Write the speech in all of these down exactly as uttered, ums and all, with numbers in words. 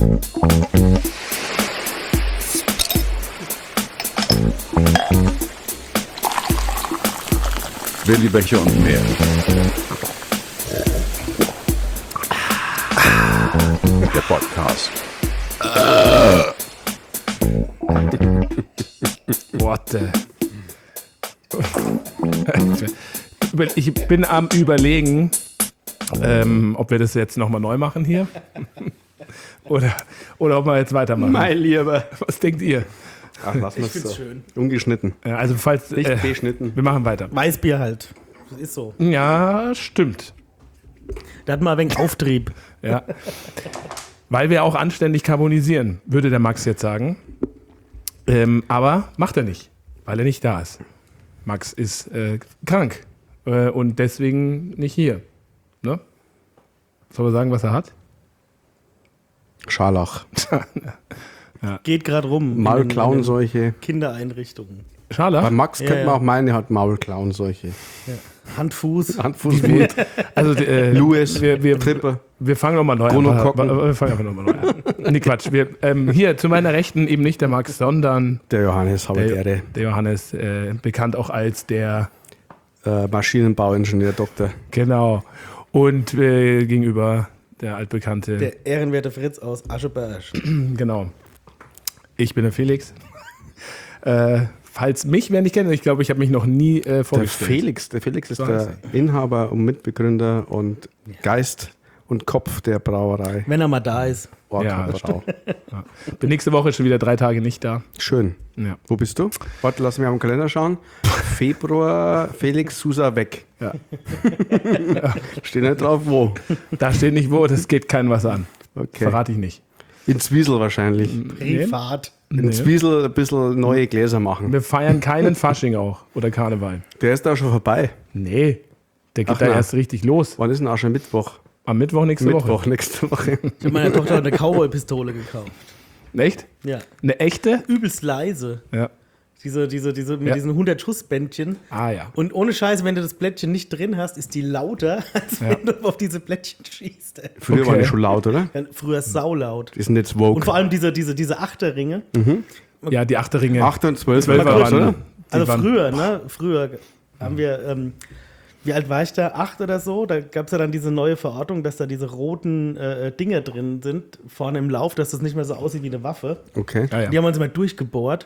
Willi Becher und mehr. Der Podcast. Worte. Ich bin am Überlegen, ähm, ob wir das jetzt nochmal neu machen hier. oder, oder ob wir jetzt weitermachen. Mein Lieber. Was denkt ihr? Ach, lass Ich mal's find's so. schön. Ungeschnitten. Ja, also falls Nicht äh, beschnitten. wir machen weiter. Weißbier halt. Das ist so. Ja, stimmt. Da hat mal ein wenig Auftrieb. Ja. Weil wir auch anständig carbonisieren, würde der Max jetzt sagen. Ähm, aber macht er nicht, weil er nicht da ist. Max ist äh, krank äh, und deswegen nicht hier. Ne? Soll man sagen, was er hat? Scharlach. Geht gerade rum. in Maulklauenseuche. den Kindereinrichtungen. Bei Scharlach? Max Ja, könnte man ja. auch meinen, er hat Maulklauenseuche. Hand, Fuß. Hand, Fuß, Mund. Also, äh, Louis, wir, wir, Trippe. wir fangen nochmal neu Gonokokken. an. Wir fangen einfach nochmal neu an. Nee, Quatsch. Wir, ähm, hier zu meiner Rechten eben nicht der Max, sondern Der Johannes, habe der, Ehre. der Johannes, äh, bekannt auch als der, Äh, Maschinenbauingenieur, Doktor. genau. Und äh, gegenüber der altbekannte, Der ehrenwerte Fritz aus Ascheberg. genau. Ich bin der Felix. äh, falls mich wer nicht kennt, ich glaube, ich habe mich noch nie äh, Der vorgestellt. Felix, der Felix ist So der heißt Inhaber und Mitbegründer und Geist und Kopf der Brauerei. Wenn er mal da ist. Ja, das Ortbrau. Bin nächste Woche schon wieder drei Tage nicht da. Schön. Ja. Wo bist du? Warte, lass mich am Kalender schauen. Februar, Felix Sousa weg. Ja. Steht nicht drauf, wo. Da steht nicht wo, das geht keinem was an. Okay. Verrate ich nicht. In Zwiesel wahrscheinlich. Privat. In Zwiesel ein bisschen neue Gläser machen. Wir feiern keinen Fasching auch oder Karneval. Der ist da schon vorbei. Nee, der geht Ach da na. erst richtig los. Wann ist denn auch schon Mittwoch? Am Mittwoch nächste Mittwoch, Woche. nächste Woche. Ich habe meiner Tochter eine Cowboy-Pistole gekauft. Echt? Ja. Eine echte? Übelst leise. Ja. Diese, diese, diese, mit Ja. diesen hundert-Schuss-Bändchen. Ah ja. Und ohne Scheiß, wenn du das Blättchen nicht drin hast, ist die lauter, als Ja. wenn du auf diese Blättchen schießt. ey. Früher Okay. war die schon laut, oder? Dann früher saulaut. Die sind jetzt woke. Und vor allem diese, diese, diese Achterringe. Ja, die Achterringe. acht und zwölf Zwölfer war waren, oder? die Also waren- früher, ne? Früher haben wir, ähm, wie alt war ich da? Acht oder so? Da gab es ja dann diese neue Verordnung, dass da diese roten äh, Dinger drin sind, vorne im Lauf, dass das nicht mehr so aussieht wie eine Waffe. Okay. Ah, ja. Die haben uns mal durchgebohrt.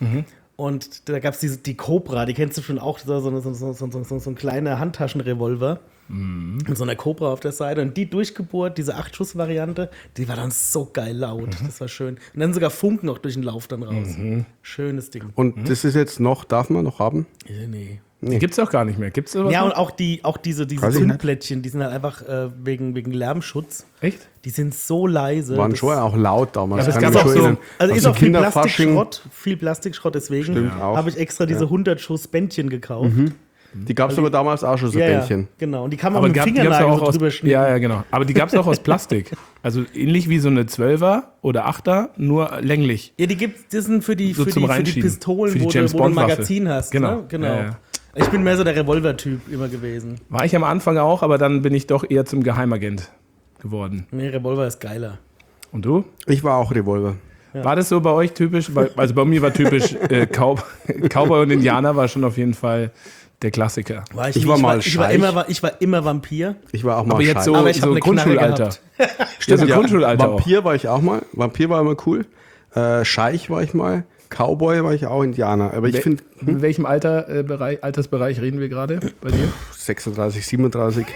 Und da gab es diese, die Cobra, die kennst du schon auch, so, so, so, so, so, so, so ein kleiner Handtaschenrevolver mit so einer Cobra auf der Seite. Und die durchgebohrt, diese acht-Schuss-Variante, die war dann so geil laut. Das war schön. Und dann sogar Funken noch durch den Lauf dann raus. Schönes Ding. Und das ist jetzt noch, darf man noch haben? Äh, nee. Die gibt's auch gar nicht mehr. Gibt's sowas Ja, noch? und auch, die, auch diese, diese Weiß ich nicht. Zündplättchen, die sind halt einfach äh, wegen, wegen Lärmschutz. Echt? Die sind so leise. Waren das- schon auch laut damals. Ja, aber es Kann gab mich auch schon so- erinnern. Also Auf ist so auch viel Kinderfasching, Plastikschrott, viel Plastikschrott, deswegen Stimmt auch. habe ich extra diese hundert Schuss Bändchen gekauft. Die gab es aber damals auch schon so Ja, ja, Bändchen. genau. Und die kann man Aber auch mit gab, dem die gab's Fingernagel auch so aus, drüber schneiden. ja, ja, genau. Aber die gab es auch aus Plastik. Also ähnlich wie so eine Zwölfer oder Achter, nur länglich. Ja, die gibt das sind für die, So für zum die, für die Reinschieben. Pistolen, Für die wo, du, James wo du ein Bond Waffe. Magazin hast. Genau. Ne? genau. Ja, ja. Ich bin mehr so der Revolver-Typ immer gewesen. War ich am Anfang auch, aber dann bin ich doch eher zum Geheimagent geworden. Nee, Revolver ist geiler. Und du? Ich war auch Revolver. War das so bei euch typisch? Bei- Also bei mir war typisch äh, Cow Cowboy und Indianer war schon auf jeden Fall der Klassiker. War Ich nie. war ich mal war, ich war, Scheich. immer, ich war immer Vampir. Ich war auch mal Aber jetzt Scheich. so, Aber ich hab so eine Knarre Grundschulalter. gehabt. Stimmt, so Ja, Grundschulalter auch. Vampir war ich auch mal. Vampir war immer cool. Äh, Scheich war ich mal. Cowboy war ich auch, Indianer. Aber ich Wel- finde In welchem Alter, äh, Bereich, Altersbereich reden wir gerade bei dir? sechsunddreißig, siebenunddreißig.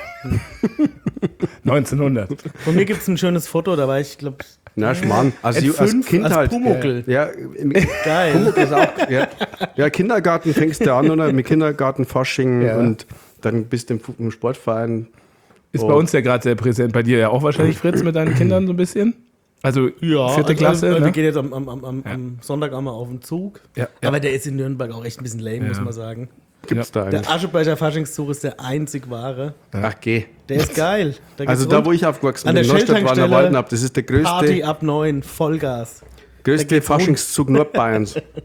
neunzehnhundert. Von mir gibt es ein schönes Foto, da war ich, glaube Na, Schmarrn. Also ich, als fünf, Kind als halt. Pumuckl. Ja, im, Geil. Pumuckl ist auch, ja. ja, Kindergarten fängst du an, oder? Mit Kindergarten, Fasching Ja. und dann bist du im, Fu- im Sportverein. Ist Oh. bei uns ja gerade sehr präsent. Bei dir ja auch wahrscheinlich, Fritz, mit deinen Kindern so ein bisschen? Also Ja, vierte also, Klasse, also, ne? Wir gehen jetzt am, am, am, am, am Sonntag einmal auf den Zug. Ja, ja. Aber der ist in Nürnberg auch echt ein bisschen lame, muss Ja. man sagen. Gibt's da Der eigentlich? Ascheberger Faschingszug ist der einzig wahre. Ach, geh. Der ist geil. Da geht's Also da, rund. wo ich aufgewachsen An bin, der in Neustadt war der Shell-Tankstelle, Waldenab. Das ist der Party größte, ab neun, Vollgas. da größte geht's rund. Faschingszug Nordbayerns.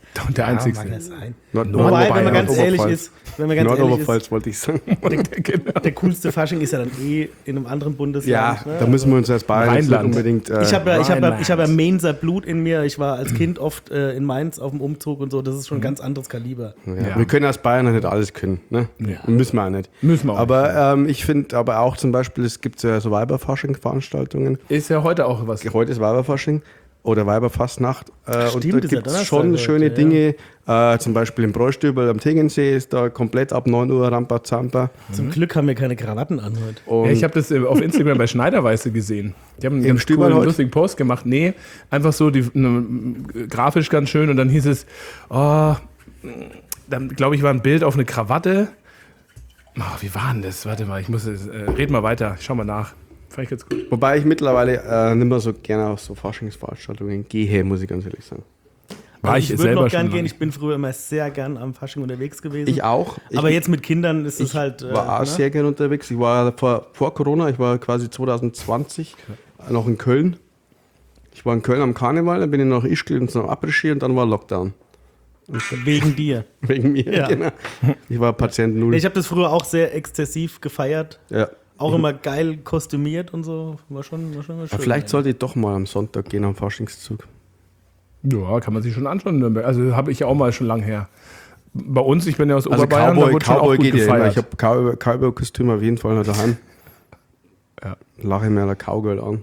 Und der Ja, mag Einzigste. das sein. Nord- Wobei, wenn man ganz Nordoberpfalz. ehrlich ist, wenn man ganz ehrlich ist, Nordoberpfalz wollte ich sagen. Genau. der coolste Fasching ist ja dann eh in einem anderen Ja, Bundesland. ne? da müssen wir uns als Bayern jetzt nicht Rheinland. unbedingt. Äh, Ich habe ja, ich hab ja, Rheinland. ich hab ja Mainzer Blut in mir. Ich war als Kind oft äh, in Mainz auf dem Umzug und so. Das ist schon ein ganz anderes Kaliber. ja. Ja. Wir können als Bayern nicht alles können. Ne? Ja. Müssen wir auch nicht. Müssen wir auch aber ähm, ich finde aber auch zum Beispiel, es gibt ja so Weiberfasching-Veranstaltungen. Ist ja heute auch was. Heute ist Weiberfasching oder Weiberfastnacht. Äh, und Stimmt, da ist ja gibt es Donnerstag schon heute, schöne ja. Dinge. Äh, zum Beispiel im Bräustübel am Tegensee ist da komplett ab neun Uhr Rampa Zampa. Zum Glück haben wir keine Krawatten an heute. Und Ja, ich habe das äh, auf Instagram bei Schneiderweiße gesehen. Die haben einen ganz Stüberl coolen, heute? lustigen Post gemacht. Nee, einfach so die, ne, grafisch ganz schön. Und dann hieß es, oh, dann glaube ich, war ein Bild auf eine Krawatte. Oh, wie war denn das? Warte mal, ich muss, es, äh, red mal weiter. Ich schau mal nach. Fand ich ganz gut. wobei ich mittlerweile äh, nicht mehr so gerne auf so Faschingsveranstaltungen gehe, muss ich ganz ehrlich sagen. War Also ich, ich würde selber noch gern schon gehen. lange. Ich bin früher immer sehr gern am Fasching unterwegs gewesen. Ich auch. Ich, Aber jetzt mit Kindern ist es ich halt. äh, war auch ne? sehr gerne unterwegs. Ich war vor, vor Corona, ich war quasi zwanzig zwanzig noch in Köln. Ich war in Köln am Karneval, dann bin ich nach Ischgl und zum Après-Ski und dann war Lockdown. Wegen dir. Wegen mir, Ja. genau. Ich war Patient null. Ich habe das früher auch sehr exzessiv gefeiert. ja. Auch immer geil kostümiert und so. War schon, war schon mal schön. Aber vielleicht ey. sollte ich doch mal am Sonntag gehen am Faschingszug. Ja, kann man sich schon anschauen in Nürnberg. Also habe ich ja auch mal schon lang her. Bei uns, ich bin ja aus Also Oberbayern, Cowboy, da wurde schon auch Cowboy gut geht ja immer. gefeiert. Ich habe Cowboy- Cowboy-Kostüm auf jeden Fall noch daheim. Ja. Lache mir ein Cowgirl an.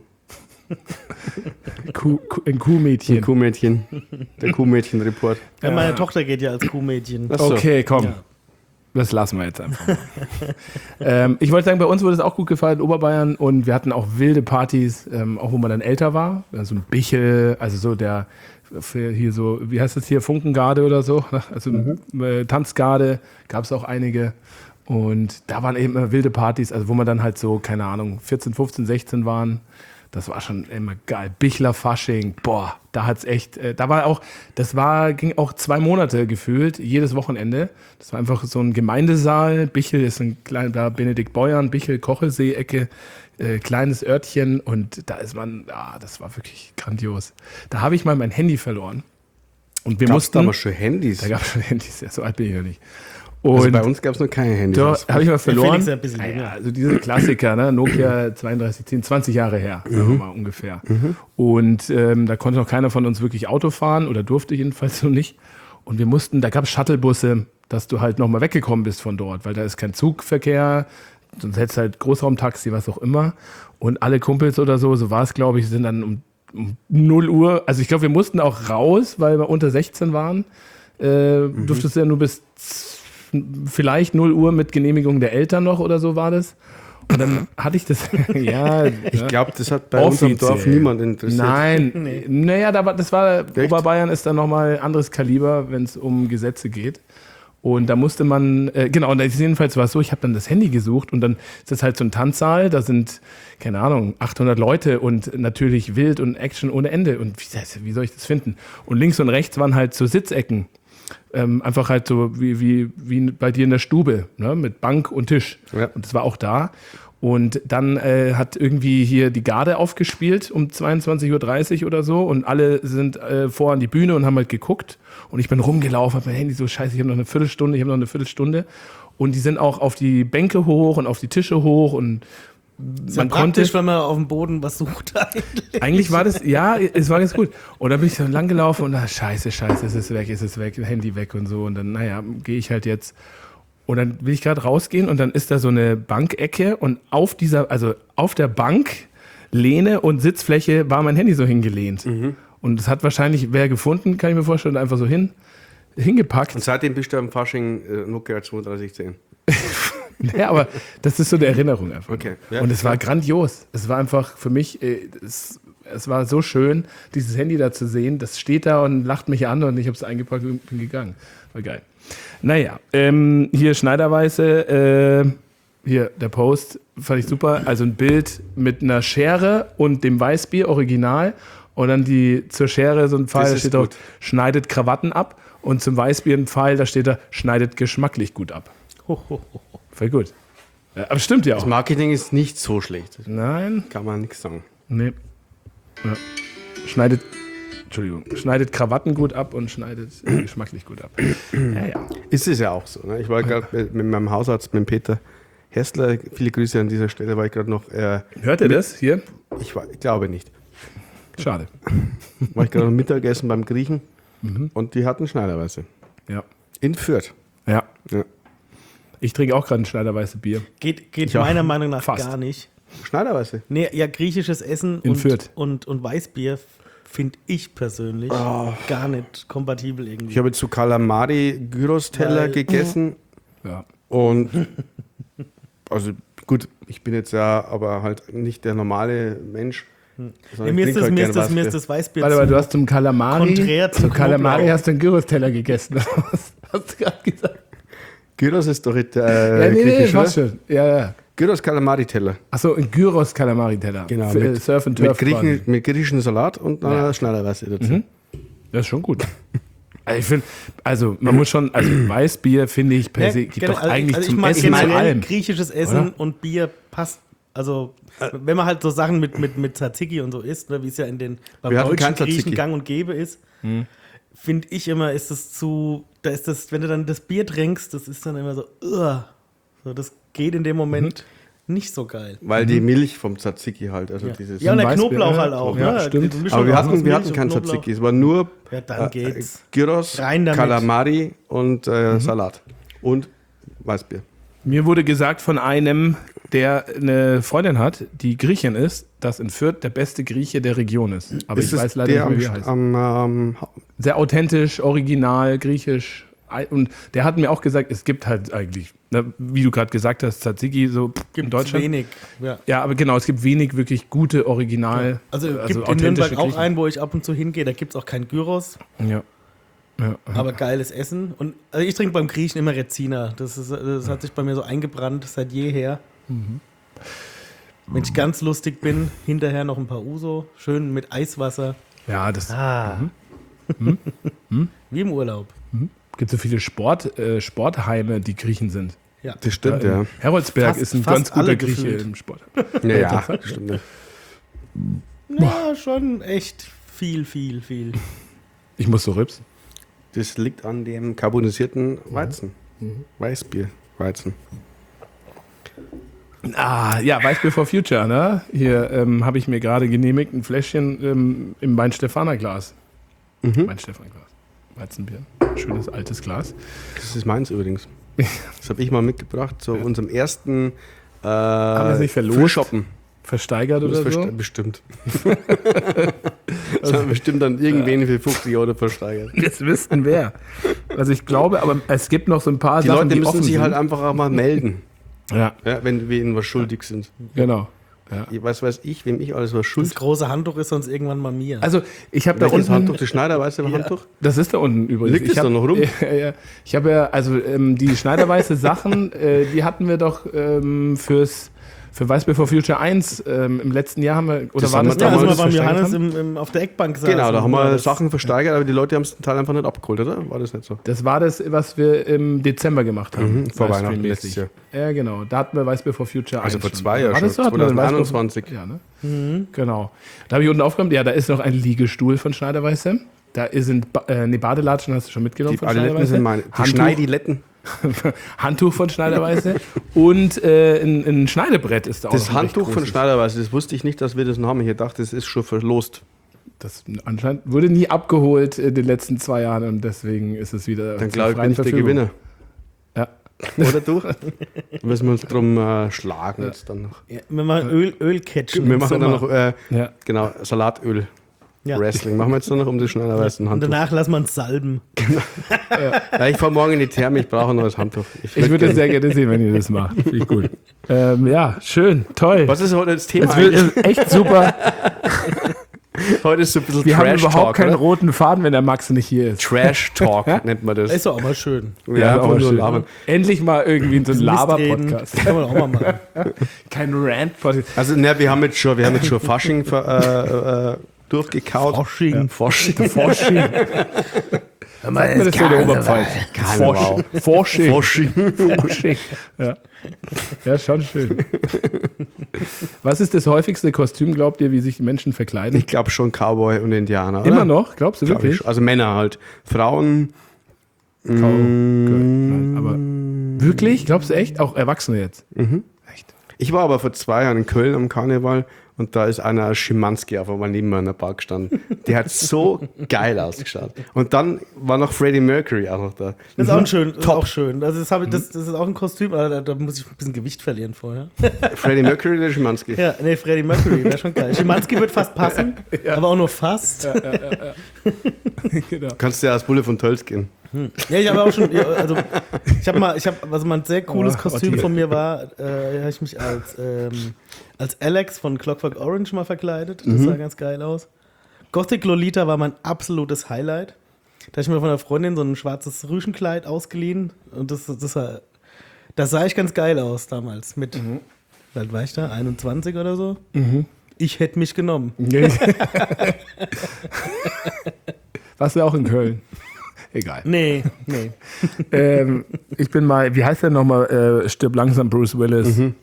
Kuh, Kuh, ein Ein Kuhmädchen. Kuhmädchen. Der Kuhmädchen-Report. Ja, meine Tochter geht ja als Kuhmädchen. Ach so. Okay, komm. Ja. Das lassen wir jetzt einfach mal. ähm, ich wollte sagen, bei uns wurde es auch gut gefeiert in Oberbayern und wir hatten auch wilde Partys, ähm, auch wo man dann älter war. So ein Bichel, also so der, für hier so, wie heißt das hier, Funkengarde oder so, also äh, Tanzgarde, gab es auch einige. Und da waren eben immer wilde Partys, also wo man dann halt so, keine Ahnung, vierzehn, fünfzehn, sechzehn waren. Das war schon immer geil. Bichler Fasching, boah, da hat's echt, äh, da war auch, das war, ging auch zwei Monate gefühlt, jedes Wochenende. Das war einfach so ein Gemeindesaal. Bichel ist ein kleiner Benedikt Beuern, Bichel, Kochelsee-Ecke, äh, kleines Örtchen und da ist man, ah, das war wirklich grandios. Da habe ich mal mein Handy verloren. Und wir Gab's mussten, da aber schon Handys? da gab es schon Handys, ja, so alt bin ich ja nicht. Und Also bei uns gab es noch keine Handys. da Das- habe ich mal verloren. Felix ist ja ein bisschen Ah länger. ja, also diese Klassiker, ne? Nokia zweiunddreißig zehn, zwanzig Jahre her, sagen wir mal ungefähr. Und ähm, da konnte noch keiner von uns wirklich Auto fahren oder durfte jedenfalls so nicht. Und wir mussten, da gab es Shuttlebusse, dass du halt nochmal weggekommen bist von dort, weil da ist kein Zugverkehr, sonst hättest du halt Großraumtaxi, was auch immer. Und alle Kumpels oder so, so war es, glaube ich, sind dann um, um null Uhr, also ich glaube, wir mussten auch raus, weil wir unter sechzehn waren. Äh, Durftest du ja nur bis z- vielleicht null Uhr mit Genehmigung der Eltern noch oder so war das. Und dann hatte ich das, ja. Ich glaube, das hat bei uns im Dorf Offiziell. niemand interessiert. Nein, Nee. naja, da war, das war, Echt? Oberbayern ist dann nochmal anderes Kaliber, wenn es um Gesetze geht. Und da musste man, äh, genau, und jedenfalls war es so, ich habe dann das Handy gesucht und dann ist das halt so ein Tanzsaal, da sind, keine Ahnung, achthundert Leute und natürlich wild und Action ohne Ende. Und wie, wie soll ich das finden? Und links und rechts waren halt so Sitzecken. Ähm, einfach halt so wie, wie, wie bei dir in der Stube, ne? Mit Bank und Tisch. Ja. Und das war auch da. Und dann äh, hat irgendwie hier die Garde aufgespielt um zweiundzwanzig Uhr dreißig oder so und alle sind äh, vor an die Bühne und haben halt geguckt und ich bin rumgelaufen, hab mein Handy so, scheiße, ich habe noch eine Viertelstunde, ich habe noch eine Viertelstunde und die sind auch auf die Bänke hoch und auf die Tische hoch und Ist ja man konnte, praktisch, wenn man auf dem Boden was sucht eigentlich. eigentlich war das, ja, es war ganz gut. Und dann bin ich so lang gelaufen und na, scheiße, scheiße, es ist weg, es ist weg, Handy weg und so und dann, naja, gehe ich halt jetzt. Und dann will ich gerade rausgehen und dann ist da so eine Bankecke und auf dieser, also auf der Bank, Lehne und Sitzfläche war mein Handy so hingelehnt. Und das hat wahrscheinlich wer gefunden, kann ich mir vorstellen, einfach so hin, hingepackt. Und seitdem bist du am Fasching äh, Nokia zweiunddreißig zehn. Ja, aber das ist so eine Erinnerung einfach. Okay, ja, und es war grandios. Es war einfach für mich, äh, es, es war so schön, dieses Handy da zu sehen. Das steht da und lacht mich an und ich habe es eingepackt und bin gegangen. War geil. Naja, ähm, hier Schneiderweiße, äh, hier der Post, fand ich super. Also ein Bild mit einer Schere und dem Weißbier original und dann die zur Schere so ein Pfeil, Das da ist steht drauf, gut. schneidet Krawatten ab und zum Weißbier ein Pfeil, da steht da, schneidet geschmacklich gut ab. Ho, ho, ho. Voll gut. Ja, aber stimmt ja Das auch. Marketing ist nicht so schlecht. Nein, Kann man nichts sagen. nee. Ja. Schneidet Entschuldigung, schneidet Krawatten gut ab und schneidet äh, geschmacklich gut ab. Ja, ja. Ist es ja auch so. Ne? Ich war gerade mit, mit meinem Hausarzt, mit dem Peter Hessler, viele Grüße an dieser Stelle, war ich gerade noch. Äh, Hört ihr das hier? ich, war, ich glaube nicht. Schade. War ich gerade noch Mittagessen beim Griechen mhm. und die hatten Schneiderweiße. Ja. In Fürth. Ja. Ja. Ich trinke auch gerade ein Schneiderweiße Bier. Geht, geht Ja, meiner Meinung nach fast. gar nicht. Schneiderweiße. Nee, ja, griechisches Essen In und, Fürth. und, und Weißbier finde ich persönlich gar nicht kompatibel irgendwie. Ich habe jetzt so Kalamari-Gyros-Teller Weil- gegessen Ja. und also gut, ich bin jetzt ja aber halt nicht der normale Mensch. nee, sondern mir, ich ist trinke das, halt mir, gern ist das, mir ist Weißbier. das Weißbier Warte mal, zu- du hast zum Kalamari, Konträr zum zum Kalamari Knoblauch. hast du einen Gyros-Teller gegessen. Was hast du gerade gesagt? Gyros ist doch äh, Ja, nee, nee, griechisch, passt oder? schon. Ja, ja. Gyros Kalamari-Teller. Achso, ein Gyros-Kalamari-Teller. Genau, Für, mit, Surf and mit, Turf Griechen, quasi. mit griechischen Salat und einer Ja. Schneiderweiße dazu. Mhm. Das ist schon gut. Also ich finde, also man muss schon, also Weißbier finde ich per Ja, se, gibt generell- doch eigentlich also zum ich mag Essen zu generell allem. griechisches Essen oder? und Bier passt. Also, wenn man halt so Sachen mit, mit, mit Tzatziki und so isst, ne, wie es ja in den beim Wir hatten deutschen kein Tzatziki. Griechen gang und gäbe ist, Hm. finde ich immer, ist es zu, da ist das, wenn du dann das Bier trinkst, das ist dann immer so, ugh. So, das geht in dem Moment nicht so geil. Weil die Milch vom Tzatziki halt, also Ja, dieses. ja und der Weißbier, Knoblauch ja. halt auch. Ja, ne? stimmt. Die Mischung aber wir aus hatten, Milch wir hatten und kein Knoblauch. Tzatziki, es war nur Ja, dann geht's. Gyros, Rein damit. Kalamari und äh, Salat. Und Weißbier. Mir wurde gesagt von einem, der eine Freundin hat, die Griechin ist, dass in Fürth der beste Grieche der Region ist. Aber ist ich es weiß leider der nicht mehr, wie er am, heißt. am, ähm, Ha- Sehr authentisch, original, griechisch. Und der hat mir auch gesagt, es gibt halt eigentlich, ne, wie du gerade gesagt hast, Tzatziki so in Gibt Deutschland. wenig. Ja. Ja, aber genau, es gibt wenig wirklich gute, original, Also, also gibt in authentische Nürnberg auch Griechen. einen, wo ich ab und zu hingehe, da gibt es auch kein Gyros, Ja. Ja. aber geiles Essen. Und also ich trinke beim Griechen immer Rezina. Das, ist, das hat sich bei mir so eingebrannt seit jeher. Mhm. Wenn ich ganz lustig bin, hinterher noch ein paar Uso, schön mit Eiswasser. Ja, das Ah. Mhm. Wie im Urlaub. gibt so viele Sport, äh, Sportheime, die Griechen sind. Ja. Das stimmt, Äh, ja. Heroldsberg Fast- ist ein fast ganz guter alle Grieche gefühlt. im Sport. Ja, ja, Interessant. das stimmt. Ja. Ja, schon echt viel, viel, viel. Ich muss so Rips. Das liegt an dem carbonisierten Weizen. Weißbier, Weizen. Ah, ja, Weißbier for Future, ne? Hier ähm, habe ich mir gerade genehmigt, ein Fläschchen ähm, im Weinstefaner-Glas. Mhm. Weinstefaner-Glas. Weizenbier. Schönes altes Glas. Das ist meins übrigens. Das habe ich mal mitgebracht zu unserem ersten äh, wir es nicht verlost? Frühshoppen. Versteigert Das oder so? verste- bestimmt. Das haben bestimmt dann irgendwen für fünfzig Euro versteigert. Jetzt wüssten wer. Also ich glaube, aber es gibt noch so ein paar Die Sachen, Leute die müssen offen sich sind. halt einfach auch mal melden, Ja, ja, wenn wir ihnen was schuldig sind. genau. Ja. Ich weiß, weiß ich, wem ich alles was Das schuld. große Handtuch ist sonst irgendwann mal mir. Also ich habe da Welches unten... Handtuch? Das Schneiderweiße Handtuch? Das ist da unten übrigens. Liegt es ich hab, da noch rum? Ja, ja. Ich habe ja, also ähm, die Schneiderweiße Sachen, äh, die hatten wir doch ähm, fürs für Weißbier for Future eins ähm, im letzten Jahr haben wir, oder Das war haben das wir ja, als damals wir beim versteigert Johannes haben? im, im, auf der Eckbank saßen. Genau, da haben war wir das- Sachen versteigert, aber die Leute haben es zum Teil einfach nicht abgeholt, oder? War das nicht so? Das war das, was wir im Dezember gemacht haben. Mhm, vor Weihnachten Livestream-mäßig. letztes Jahr. Ja, genau. Da hatten wir Weißbier for Future Also eins vor schon. zwei Jahren War das schon, so? Hatten wir den Weißbier- zwanzig einundzwanzig. Ja, ne? Genau. Da habe ich unten aufgeräumt, ja, da ist noch ein Liegestuhl von Schneiderweiße. Da sind ba äh, nee, Badelatschen, hast du schon mitgenommen Die von Adiletten Schneiderweiße. sind meine. Die Handtuch, Schneidiletten. Handtuch von Schneiderweiße und äh, ein, ein Schneidebrett ist da auch Das noch ein recht Handtuch von großes. Schneiderweiße, das wusste ich nicht, dass wir das noch haben. Ich dachte, das ist schon verlost. Das anscheinend wurde nie abgeholt in den letzten zwei Jahren und deswegen ist es wieder Dann zur glaube ich, freien bin ich der Verfügung. Gewinner. Ja. Oder du? Da müssen wir uns drum äh, schlagen jetzt dann noch. Ja, wir machen Öl, Ölcatchen. Wir im machen dann Sommer. noch, äh, Ja. genau, Salatöl. Ja. Wrestling. Machen wir jetzt nur noch um das Schneiderweiße Und Handtuch. danach lassen wir uns salben. Ja, ich fahre morgen in die Therme, ich brauche ein neues Handtuch. Ich würde das sehr gerne sehen, wenn ihr das macht. Finde ich gut. Ähm, ja, schön, toll. Was ist heute das Thema Es wird eigentlich? ist echt super. Heute ist so ein bisschen Wir haben Trash überhaupt Talk, keinen oder? roten Faden, wenn der Max nicht hier ist. Trash Talk nennt man das. Ist doch auch mal schön. Ja, einfach aber nur schön. labern. Endlich mal irgendwie so ein Mistreden. Laber-Podcast. Kann man auch mal machen. Kein Rant-Podcast. Also, ne, wir haben jetzt schon, wir haben jetzt schon Fasching ver, äh, äh, durchgekaut. Fasching. Fasching. Forsching. Sagt man das so in der Oberpfalz? Karneval. Forsching. Fasching. Forsching. Ja. Ja, schon schön. Was ist das häufigste Kostüm, glaubt ihr, wie sich die Menschen verkleiden? Ich glaube schon Cowboy und Indianer. Oder? Immer noch? Glaubst du Glaub wirklich? ich. Also Männer halt. Frauen. Cowboy. Nein, aber wirklich? Glaubst du echt? Auch Erwachsene jetzt? Mhm. Echt? Ich war aber vor zwei Jahren in Köln am Karneval und da ist einer aus Schimanski auf einmal neben mir in der Bar gestanden. Der hat so geil ausgeschaut. Und dann war noch Freddie Mercury auch noch da. Das ist auch schön. Das ist auch schön. Also das, ich, das, das ist auch ein Kostüm, aber da, da muss ich ein bisschen Gewicht verlieren vorher. Freddie Mercury oder Schimanski? Ja, nee, Freddie Mercury wäre schon geil. Schimanski wird fast passen, ja. aber auch nur fast. Ja, ja, ja, ja. Genau. Kannst du ja als Bulle von Tölz gehen. Hm. Ja, ich habe auch schon, ja, also ich habe mal, ich habe, also mal ein sehr cooles oh, Kostüm oh, von mir war, äh, habe ich mich als, ähm, als Alex von Clockwork Orange mal verkleidet. Das mhm. sah ganz geil aus. Gothic Lolita war mein absolutes Highlight. Da habe ich mir von einer Freundin so ein schwarzes Rüschenkleid ausgeliehen und das, das, war, das sah ich ganz geil aus damals. Mit, mhm. wie alt war ich da? einundzwanzig oder so? Mhm. Ich hätte mich genommen. Warst du auch in Köln? Egal. Nee, nee. ähm, ich bin mal, wie heißt der nochmal? Äh, stirb langsam, Bruce Willis. Mhm.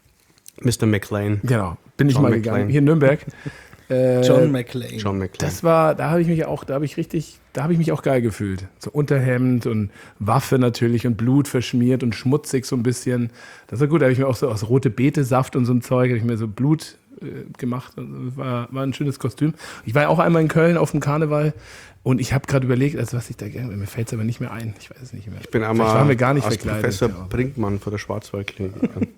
Mister McClane. Genau, bin ich John mal McClane. gegangen. Hier in Nürnberg. Äh, John McClane. John McClane. Das war, da habe ich mich auch, da habe ich richtig, da habe ich mich auch geil gefühlt. So Unterhemd und Waffe natürlich und Blut verschmiert und schmutzig so ein bisschen. Das war gut, da habe ich mir auch so aus rote Beete-Saft und so ein Zeug, habe ich mir so Blut äh, gemacht. Das war, war ein schönes Kostüm. Ich war ja auch einmal in Köln auf dem Karneval. Und ich habe gerade überlegt, also was ich da gerne, mir fällt es aber nicht mehr ein. Ich weiß es nicht mehr. Ich bin einmal waren wir gar nicht als verkleidet. Professor ja. Brinkmann vor der Schwarzwaldklinik.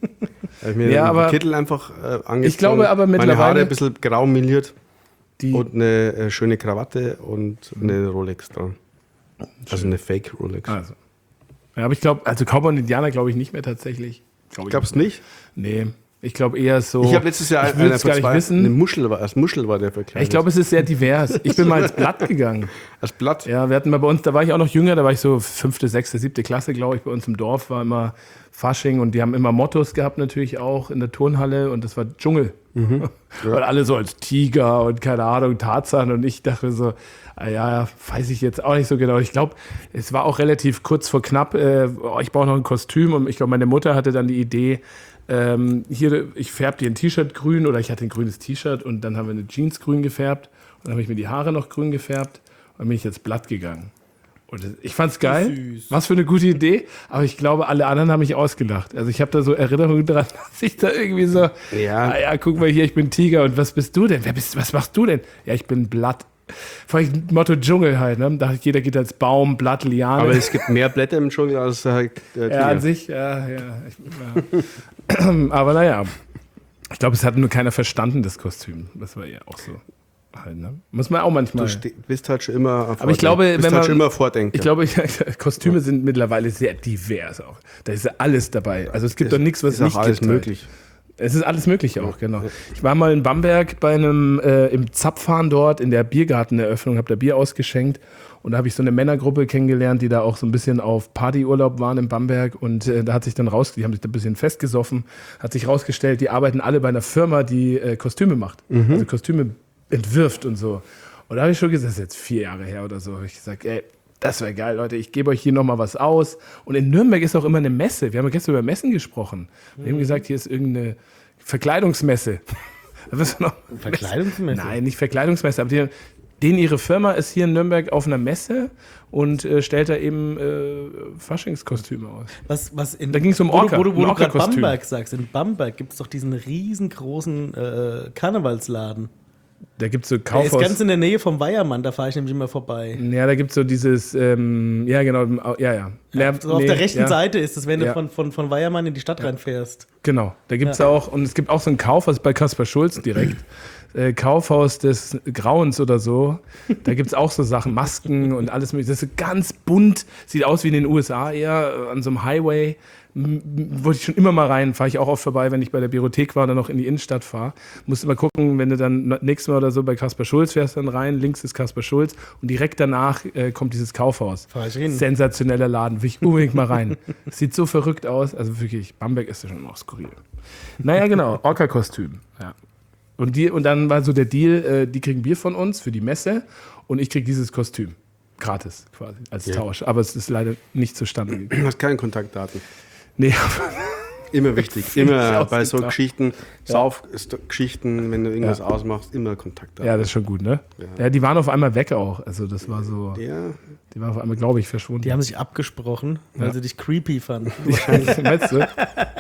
Ich mir ja, den aber Kittel einfach äh, angezogen. Ich glaube aber mittlerweile. Meine Haare ein bisschen grau meliert. Die und eine äh, schöne Krawatte und eine Rolex dran. Also eine Fake Rolex. Also. Ja, aber ich glaube, also Cowboy und Indianer glaube ich nicht mehr tatsächlich. Glaub ich Glaubst du nicht? Nee. Ich glaube eher so. Ich habe letztes Jahr ich einer gar nicht wissen. Eine Muschel war, als Muschel war der verkleidet. Ich glaube, es ist sehr divers. Ich bin mal ins Blatt gegangen. Als Blatt? Ja, wir hatten mal bei uns, da war ich auch noch jünger, da war ich so fünfte, sechste, siebte Klasse, glaube ich, bei uns im Dorf war immer Fasching und die haben immer Mottos gehabt natürlich auch in der Turnhalle und das war Dschungel. Mhm. Ja. Und alle so als Tiger und keine Ahnung, Tarzan und ich dachte so, ah ja, weiß ich jetzt auch nicht so genau. Ich glaube, es war auch relativ kurz vor knapp, äh, oh, ich brauche noch ein Kostüm und ich glaube, meine Mutter hatte dann die Idee, Ähm, hier, ich färbe dir ein T-Shirt grün oder ich hatte ein grünes T-Shirt und dann haben wir eine Jeans grün gefärbt und dann habe ich mir die Haare noch grün gefärbt und dann bin ich jetzt Blatt gegangen. Und ich fand's geil. Süß. Was für eine gute Idee. Aber ich glaube, alle anderen haben mich ausgelacht. Also ich habe da so Erinnerungen dran, dass ich da irgendwie so, ja, ah ja, guck mal hier, ich bin Tiger und was bist du denn? Wer bist, was machst du denn? Ja, ich bin Blatt. Vor allem Motto Dschungel halt, ne? Da jeder geht als Baum, Blatt, Liane. Aber es gibt mehr Blätter im Dschungel als halt, äh, ja, an sich, ja, ja. Ich, ja. Aber naja, ich glaube, es hat nur keiner verstanden, das Kostüm. Das war ja auch so. Halt, ne? Muss man auch manchmal. Du bist halt schon immer. Aber ich glaube, bist wenn halt man, schon immer vordenken. Ich glaube, Kostüme ja. sind mittlerweile sehr divers auch. Da ist ja alles dabei. Also es gibt doch nichts, was ist nicht auch alles gibt. Möglich. Halt. Es ist alles möglich auch, genau. Ich war mal in Bamberg bei einem, äh, im Zapfhahn dort in der Biergarteneröffnung, habe da Bier ausgeschenkt und da habe ich so eine Männergruppe kennengelernt, die da auch so ein bisschen auf Partyurlaub waren in Bamberg und äh, da hat sich dann raus, die haben sich da ein bisschen festgesoffen, hat sich rausgestellt, die arbeiten alle bei einer Firma, die äh, Kostüme macht, mhm. also Kostüme entwirft und so. Und da habe ich schon gesagt, das ist jetzt vier Jahre her oder so, habe ich gesagt, ey, das wäre geil, Leute. Ich gebe euch hier nochmal was aus. Und in Nürnberg ist auch immer eine Messe. Wir haben ja gestern über Messen gesprochen. Wir mhm. haben gesagt, hier ist irgendeine Verkleidungsmesse. noch Verkleidungsmesse? Nein, nicht Verkleidungsmesse. Aber die, denen ihre Firma ist hier in Nürnberg auf einer Messe und äh, stellt da eben äh, Faschingskostüme aus. Was, was in, da ging es um Orca. Wo du, wo du, wo du gerade Orca-Kostüm. Bamberg sagst. In Bamberg gibt es doch diesen riesengroßen äh, Karnevalsladen. Da gibt es so Kaufhaus. Der ist ganz in der Nähe vom Weiermann, da fahre ich nämlich immer vorbei. Ja, da gibt es so dieses, ähm, ja genau, ja, ja. ja so auf nee, der rechten ja. Seite ist es, wenn ja. du von, von, von Weiermann in die Stadt ja. reinfährst. Genau, da gibt es ja. auch, und es gibt auch so ein Kaufhaus bei Kaspar Schulz direkt, äh, Kaufhaus des Grauens oder so. Da gibt es auch so Sachen, Masken und alles mögliche. Das ist ganz bunt, sieht aus wie in den U S A eher, an so einem Highway. Wollte ich schon immer mal rein, fahre ich auch oft vorbei, wenn ich bei der Biothek war und dann noch in die Innenstadt fahre. Musst immer gucken, wenn du dann nächstes Mal oder so bei Kaspar Schulz fährst, dann rein, links ist Kaspar Schulz und direkt danach äh, kommt dieses Kaufhaus. Fahr ich hin. Sensationeller Laden, will ich unbedingt mal rein. Sieht so verrückt aus, also wirklich, Bamberg ist ja schon auch skurril. Naja, genau, Orca-Kostüm, ja. Und, die, und dann war so der Deal, äh, die kriegen Bier von uns für die Messe und ich krieg dieses Kostüm. Gratis quasi, als ja. Tausch. Aber es ist leider nicht zustande gekommen. Du hast keine Kontaktdaten. Nee, Immer wichtig. Immer aus bei dem so Tag. Geschichten, Saufgeschichten, wenn du irgendwas ausmachst, immer Kontakt haben. Ja, das ist schon gut, ne? Ja. Die waren auf einmal weg auch. Also das war so, Ja. die waren auf einmal, glaube ich, verschwunden. Die haben sich abgesprochen, weil Ja. sie dich creepy fanden. Meinst du? Ja.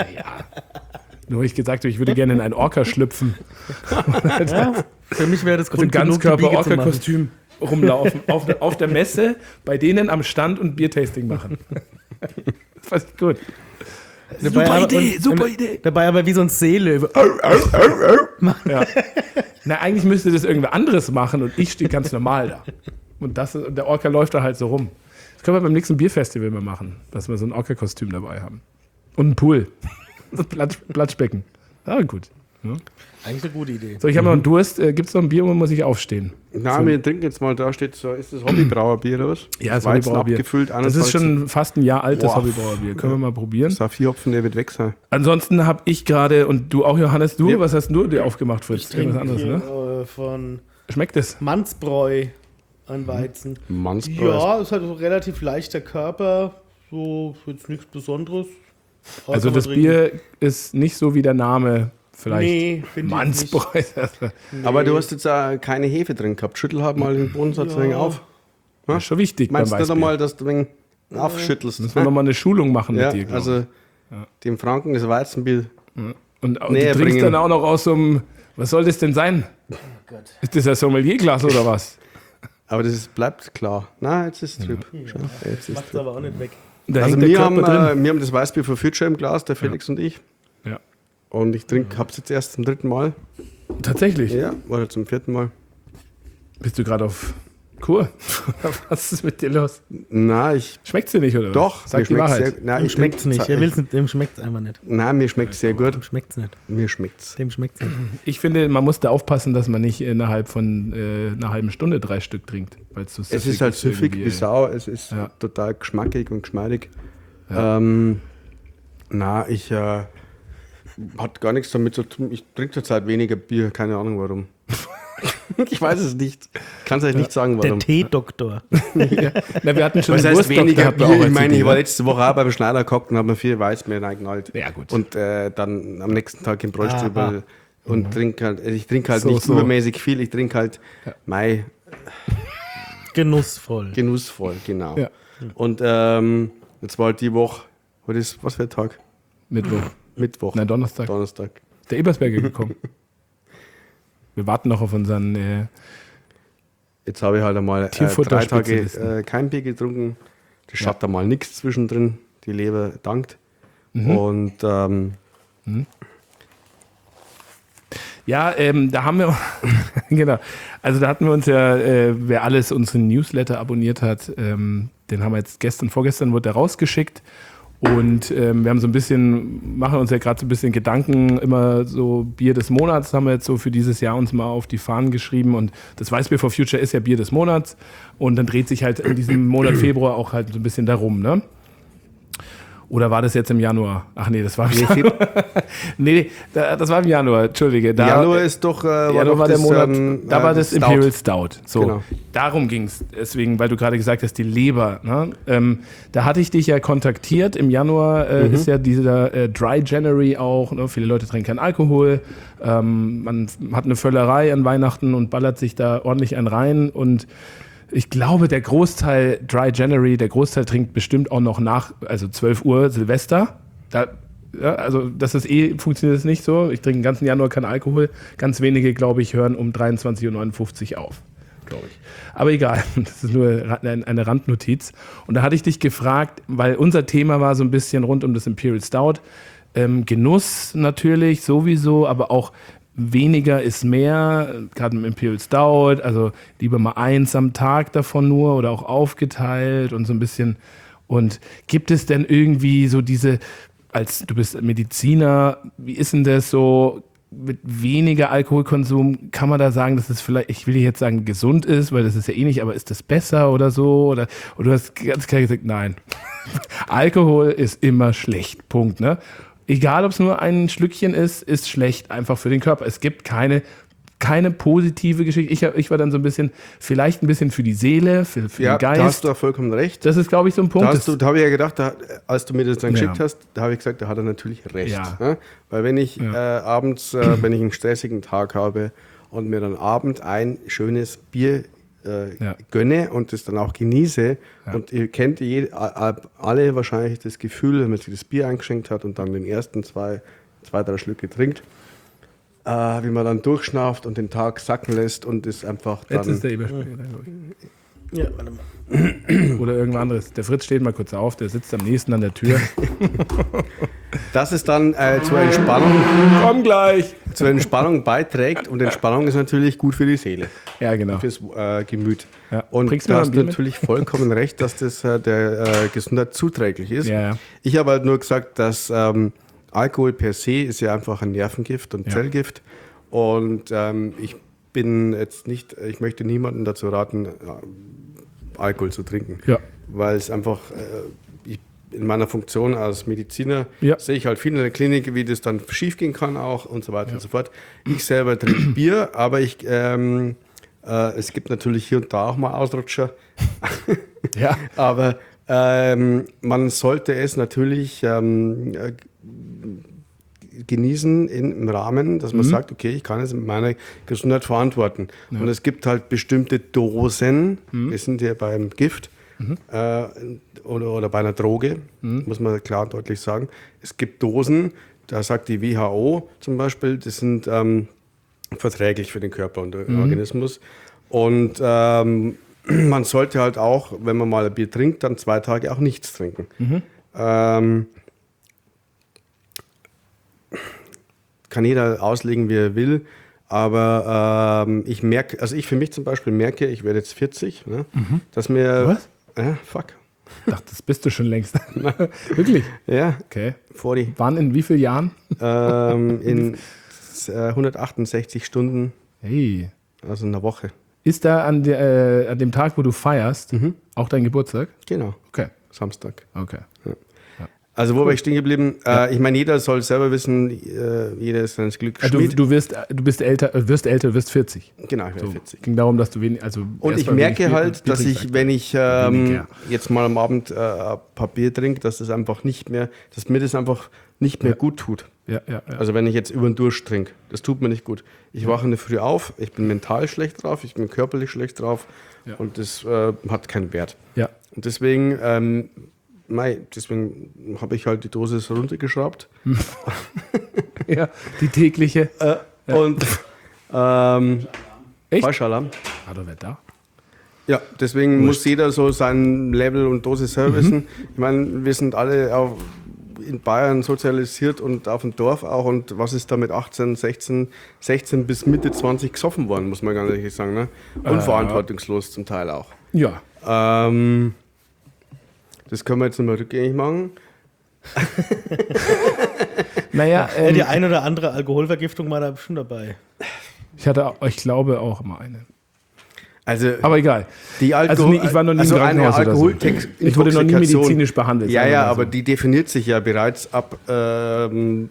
Nur habe ich gesagt, ich würde gerne in ein Orca schlüpfen. Ja, für mich wäre das Und im Grund genug, die Biege zu machen. Ganzkörper-Orca-Kostüm rumlaufen. auf, der, auf der Messe, bei denen am Stand und Biertasting machen. Das fand ich gut. Dabei Super aber- Idee, und- super und- Idee. Dabei aber wie so ein Seelöwe. Ja. Na, eigentlich müsste das irgendwer anderes machen und ich stehe ganz normal da. Und, das, und der Orca läuft da halt so rum. Das können wir beim nächsten Bierfestival mal machen, dass wir so ein Orca-Kostüm dabei haben. Und einen Pool. So ein Platsch, Platschbecken. Ja, gut. Ja. Eigentlich eine gute Idee. So, ich habe noch einen Durst. Äh, Gibt es noch ein Bier oder muss ich aufstehen? Na, So. wir trinken jetzt mal, da steht so, ist das Hobbybrauerbier oder was? Ja, das Weizen Hobbybrauerbier. abgefüllt, Das ist einundzwanzig. schon fast ein Jahr altes Boah. Hobbybrauerbier. Können wir mal probieren. Saphirhopfen, der wird weg sein. Ansonsten habe ich gerade, und du auch, Johannes, du, Ja. was hast du dir aufgemacht, Fritz? Irgendwas anderes, Hier, ne? äh, von Schmeckt es? Mannsbräu an Weizen. Mannsbräu. Ja, ist halt so relativ leichter Körper. So, jetzt nichts Besonderes. Aber Also kann man das trinken. Bier ist nicht so wie der Name vielleicht. Nee, finde ich nicht. Mannsbräu. Aber du hast jetzt auch keine Hefe drin gehabt. Schüttel halt mal den Bodensatz Ja. ein wenig auf. Das ist schon wichtig Meinst du beim nicht Weißbier. einmal, dass du ein wenig aufschüttelst? Müssen wir nochmal eine Schulung machen Ja, mit dir, glaub ich. also dem Franken das Weizenbier. Und, und du näher trinkst bringen. dann auch noch aus so einem, was soll das denn sein? Ist das ein Sommelierglas oder was? Aber das ist, bleibt klar. Na, jetzt ist es trüb. Schau, jetzt ist Macht es trüb. aber auch nicht weg. Da Also hängt der wir haben, Körper äh, drin. wir haben das Weißbier von Future im Glas, der Felix und ich. Ja. Und ich trinke, hab's jetzt erst zum dritten Mal. Tatsächlich. Ja, oder zum vierten Mal. Bist du gerade auf Kur? Was ist mit dir los? Na, ich. Schmeckt's dir nicht, oder was? Doch, Sag die Wahrheit. sehr. Na, Dem ich schmeckt es trinke- nicht. Er will's nicht. Dem schmeckt es einfach nicht. Nein, mir schmeckt sehr gut. Dem schmeckt es nicht. Mir schmeckt's. Dem schmeckt es nicht. Ich finde, man muss da aufpassen, dass man nicht innerhalb von äh, einer halben Stunde drei Stück trinkt. Weil so Es ist halt süffig irgendwie, wie Sau, es ist Ja. total geschmackig und geschmeidig. Ähm, na, ich äh, hat gar nichts damit zu tun. Ich trinke zurzeit weniger Bier, keine Ahnung warum. Ich weiß es nicht. Kann es euch nicht sagen, Der warum. Teedoktor. Na, wir hatten schon Was einen heißt Wurstdoktor, weniger hatten wir Bier? auch Ich als meine, Idee, ich war ne? letzte Woche auch beim Schneider gehockt und habe mir vier Weißbier reingeknallt. Ja, gut. Und äh, dann am nächsten Tag im Bräustübel und Mhm. trinke halt, ich trinke halt So, nicht so. übermäßig viel, ich trinke halt Mai Genussvoll. genussvoll, genau. Ja. Und ähm, jetzt war halt die Woche, heute ist, was für ein Tag? Mittwoch. Mittwoch. Nein, Donnerstag. Donnerstag. Der Ebersberger gekommen. Wir warten noch auf unseren. Äh, Jetzt habe ich halt einmal äh, drei Tage Tierfutter-Spezialisten. äh, kein Bier getrunken. Das schaut da mal nichts zwischendrin. Die Leber dankt. Mhm. Und ähm, ja, ähm, da haben wir. Genau. Also, da hatten wir uns ja, äh, wer alles unseren Newsletter abonniert hat, ähm, den haben wir jetzt gestern, vorgestern wurde der rausgeschickt. Und ähm, wir haben so ein bisschen, machen uns ja gerade so ein bisschen Gedanken, immer so Bier des Monats haben wir jetzt so für dieses Jahr uns mal auf die Fahnen geschrieben. Und das Weißbier for Future ist ja Bier des Monats. Und dann dreht sich halt in diesem Monat Februar auch halt so ein bisschen darum, ne? Oder war das jetzt im Januar? Ach nee, das war im Nee, Januar. nee, nee, da- das war im Januar, Entschuldige. Da, Januar ist doch, äh, war Januar doch war der das, Monat, ähm, da äh, war das Stout. Imperial Stout. So, Genau. darum ging es. Deswegen, weil du gerade gesagt hast, die Leber. Ne? Ähm, da hatte ich dich ja kontaktiert. Im Januar äh, Mhm. ist ja dieser äh, Dry January auch. Ne? Viele Leute trinken keinen Alkohol. Ähm, man hat eine Völlerei an Weihnachten und ballert sich da ordentlich einen rein. Und ich glaube, der Großteil Dry January, der Großteil trinkt bestimmt auch noch nach, also zwölf Uhr Silvester. Da, ja, also das ist eh, funktioniert es nicht so. Ich trinke den ganzen Januar keinen Alkohol. Ganz wenige, glaube ich, hören um dreiundzwanzig Uhr neunundfünfzig auf. Glaube ich. Aber egal, das ist nur eine Randnotiz. Und da hatte ich dich gefragt, weil unser Thema war so ein bisschen rund um das Imperial Stout. Ähm, Genuss natürlich sowieso, aber auch weniger ist mehr, gerade im Imperial Stout, also lieber mal eins am Tag davon nur oder auch aufgeteilt und so ein bisschen. Und gibt es denn irgendwie so diese, als du bist Mediziner, wie ist denn das so mit weniger Alkoholkonsum? Kann man da sagen, dass es vielleicht, ich will jetzt sagen, gesund ist, weil das ist ja eh nicht, aber ist das besser oder so? Oder, oder du hast ganz klar gesagt, nein. Alkohol ist immer schlecht, Punkt, ne? Egal, ob es nur ein Schlückchen ist, ist schlecht einfach für den Körper. Es gibt keine keine positive Geschichte. Ich, ich war dann so ein bisschen, vielleicht ein bisschen für die Seele, für, für Ja, den Geist. da hast du auch vollkommen recht. Das ist, glaube ich, so ein Punkt. Da, hast du, da habe ich ja gedacht, da, als du mir das dann Ja. geschickt hast, da habe ich gesagt, da hat er natürlich recht. Ja. Ne? Weil wenn ich Ja. äh, abends, äh, wenn ich einen stressigen Tag habe und mir dann abend ein schönes Bier äh, Ja. gönne und das dann auch genieße, Ja. und ihr kennt je, a- alle wahrscheinlich das Gefühl, wenn man sich das Bier eingeschenkt hat und dann den ersten zwei, zwei drei Schlücke trinkt, äh, wie man dann durchschnauft und den Tag sacken lässt und es einfach dann... Jetzt ist der Eberspiegel. glaub ich. Ja, warte mal. Oder irgendwas anderes. Der Fritz steht mal kurz auf, der sitzt am nächsten an der Tür. dass es dann äh, zur Entspannung Komm gleich! zur Entspannung beiträgt, und Entspannung ist natürlich gut für die Seele, Ja, genau. fürs äh, Gemüt. Ja. Und Bringst du mir da mal ein hast Bier du mit? natürlich vollkommen recht, dass das äh, der äh, Gesundheit zuträglich ist. Ja, ja. Ich habe halt nur gesagt, dass ähm, Alkohol per se ist ja einfach ein Nervengift und Ja. Zellgift, und ähm, ich bin jetzt nicht, ich möchte niemanden dazu raten, äh, Alkohol zu trinken, Ja. weil es einfach, äh, ich, in meiner Funktion als Mediziner Ja. sehe ich halt viel in der Klinik, wie das dann schiefgehen kann auch und so weiter und so fort. Ich selber trinke Bier, aber ich, ähm, äh, es gibt natürlich hier und da auch mal Ausrutscher, Ja. aber ähm, man sollte es natürlich ähm, äh, genießen in, im Rahmen, dass man sagt, okay, ich kann es mit meiner Gesundheit verantworten. Und es gibt halt bestimmte Dosen, wir sind ja beim Gift äh, oder, oder bei einer Droge, muss man klar und deutlich sagen. Es gibt Dosen, da sagt die W H O zum Beispiel, das sind ähm, verträglich für den Körper und den Organismus. Und ähm, man sollte halt auch, wenn man mal ein Bier trinkt, dann zwei Tage auch nichts trinken. Ähm, kann jeder auslegen, wie er will, aber ähm, ich merke, also ich für mich zum Beispiel merke, ich werde jetzt vierzig, ne, dass mir... Was? Ja, fuck. Ich dachte, das bist du schon längst. Wirklich? Ja, Okay. vierzig. Wann, in wie vielen Jahren? Ähm, in äh, hundertachtundsechzig Stunden, Hey. also in einer Woche. Ist da an, der, äh, an dem Tag, wo du feierst, auch dein Geburtstag? Genau, Okay. Samstag. Okay. Also wo war ich stehen geblieben? Äh, ich meine, jeder soll selber wissen, äh, jeder ist seines Glückes Also, Schmied. du, du wirst, du bist älter, äh, wirst älter, wirst vierzig. Genau, ich werde So. vierzig. Ging darum, dass du wenig, also Und erst ich mal merke wenig Bier- halt, Bier dass trinkst. ich, wenn ich ähm, Weniger. jetzt mal am Abend äh, ein paar Bier trinke, dass das einfach nicht mehr, dass mir das einfach nicht mehr Ja. gut tut. Ja, ja, ja. Also wenn ich jetzt über den Durst trinke, das tut mir nicht gut. Ich wache in der Früh auf, ich bin mental schlecht drauf, ich bin körperlich schlecht drauf, Ja. und das äh, hat keinen Wert. ja. Und deswegen, ähm, mei, deswegen habe ich halt die Dosis runtergeschraubt. ja. Die tägliche. Äh, Und ähm, Echt? falscher Alarm. War doch wer da? Ja, deswegen muss jeder so sein Level und Dosis selber wissen. Ich meine, wir sind alle auf, in Bayern sozialisiert und auf dem Dorf auch. Und was ist da mit achtzehn, sechzehn, sechzehn bis Mitte zwanzig gesoffen worden, muss man ganz ehrlich sagen. Ne? Unverantwortungslos zum Teil auch. Ja. Ähm, das können wir jetzt nochmal rückgängig machen. Naja, Ja, ähm, die ein oder andere Alkoholvergiftung war da bestimmt dabei. ich hatte, auch- ich glaube auch mal eine. Also Aber egal. die Alkohol, Also nee, ich war noch nie also im eine Krankenhaus oder so. Alkoholtex- Ich wurde noch nie Intoxikation. medizinisch behandelt, Ja, sagen wir ja, mal so. aber die definiert sich ja bereits ab, ähm,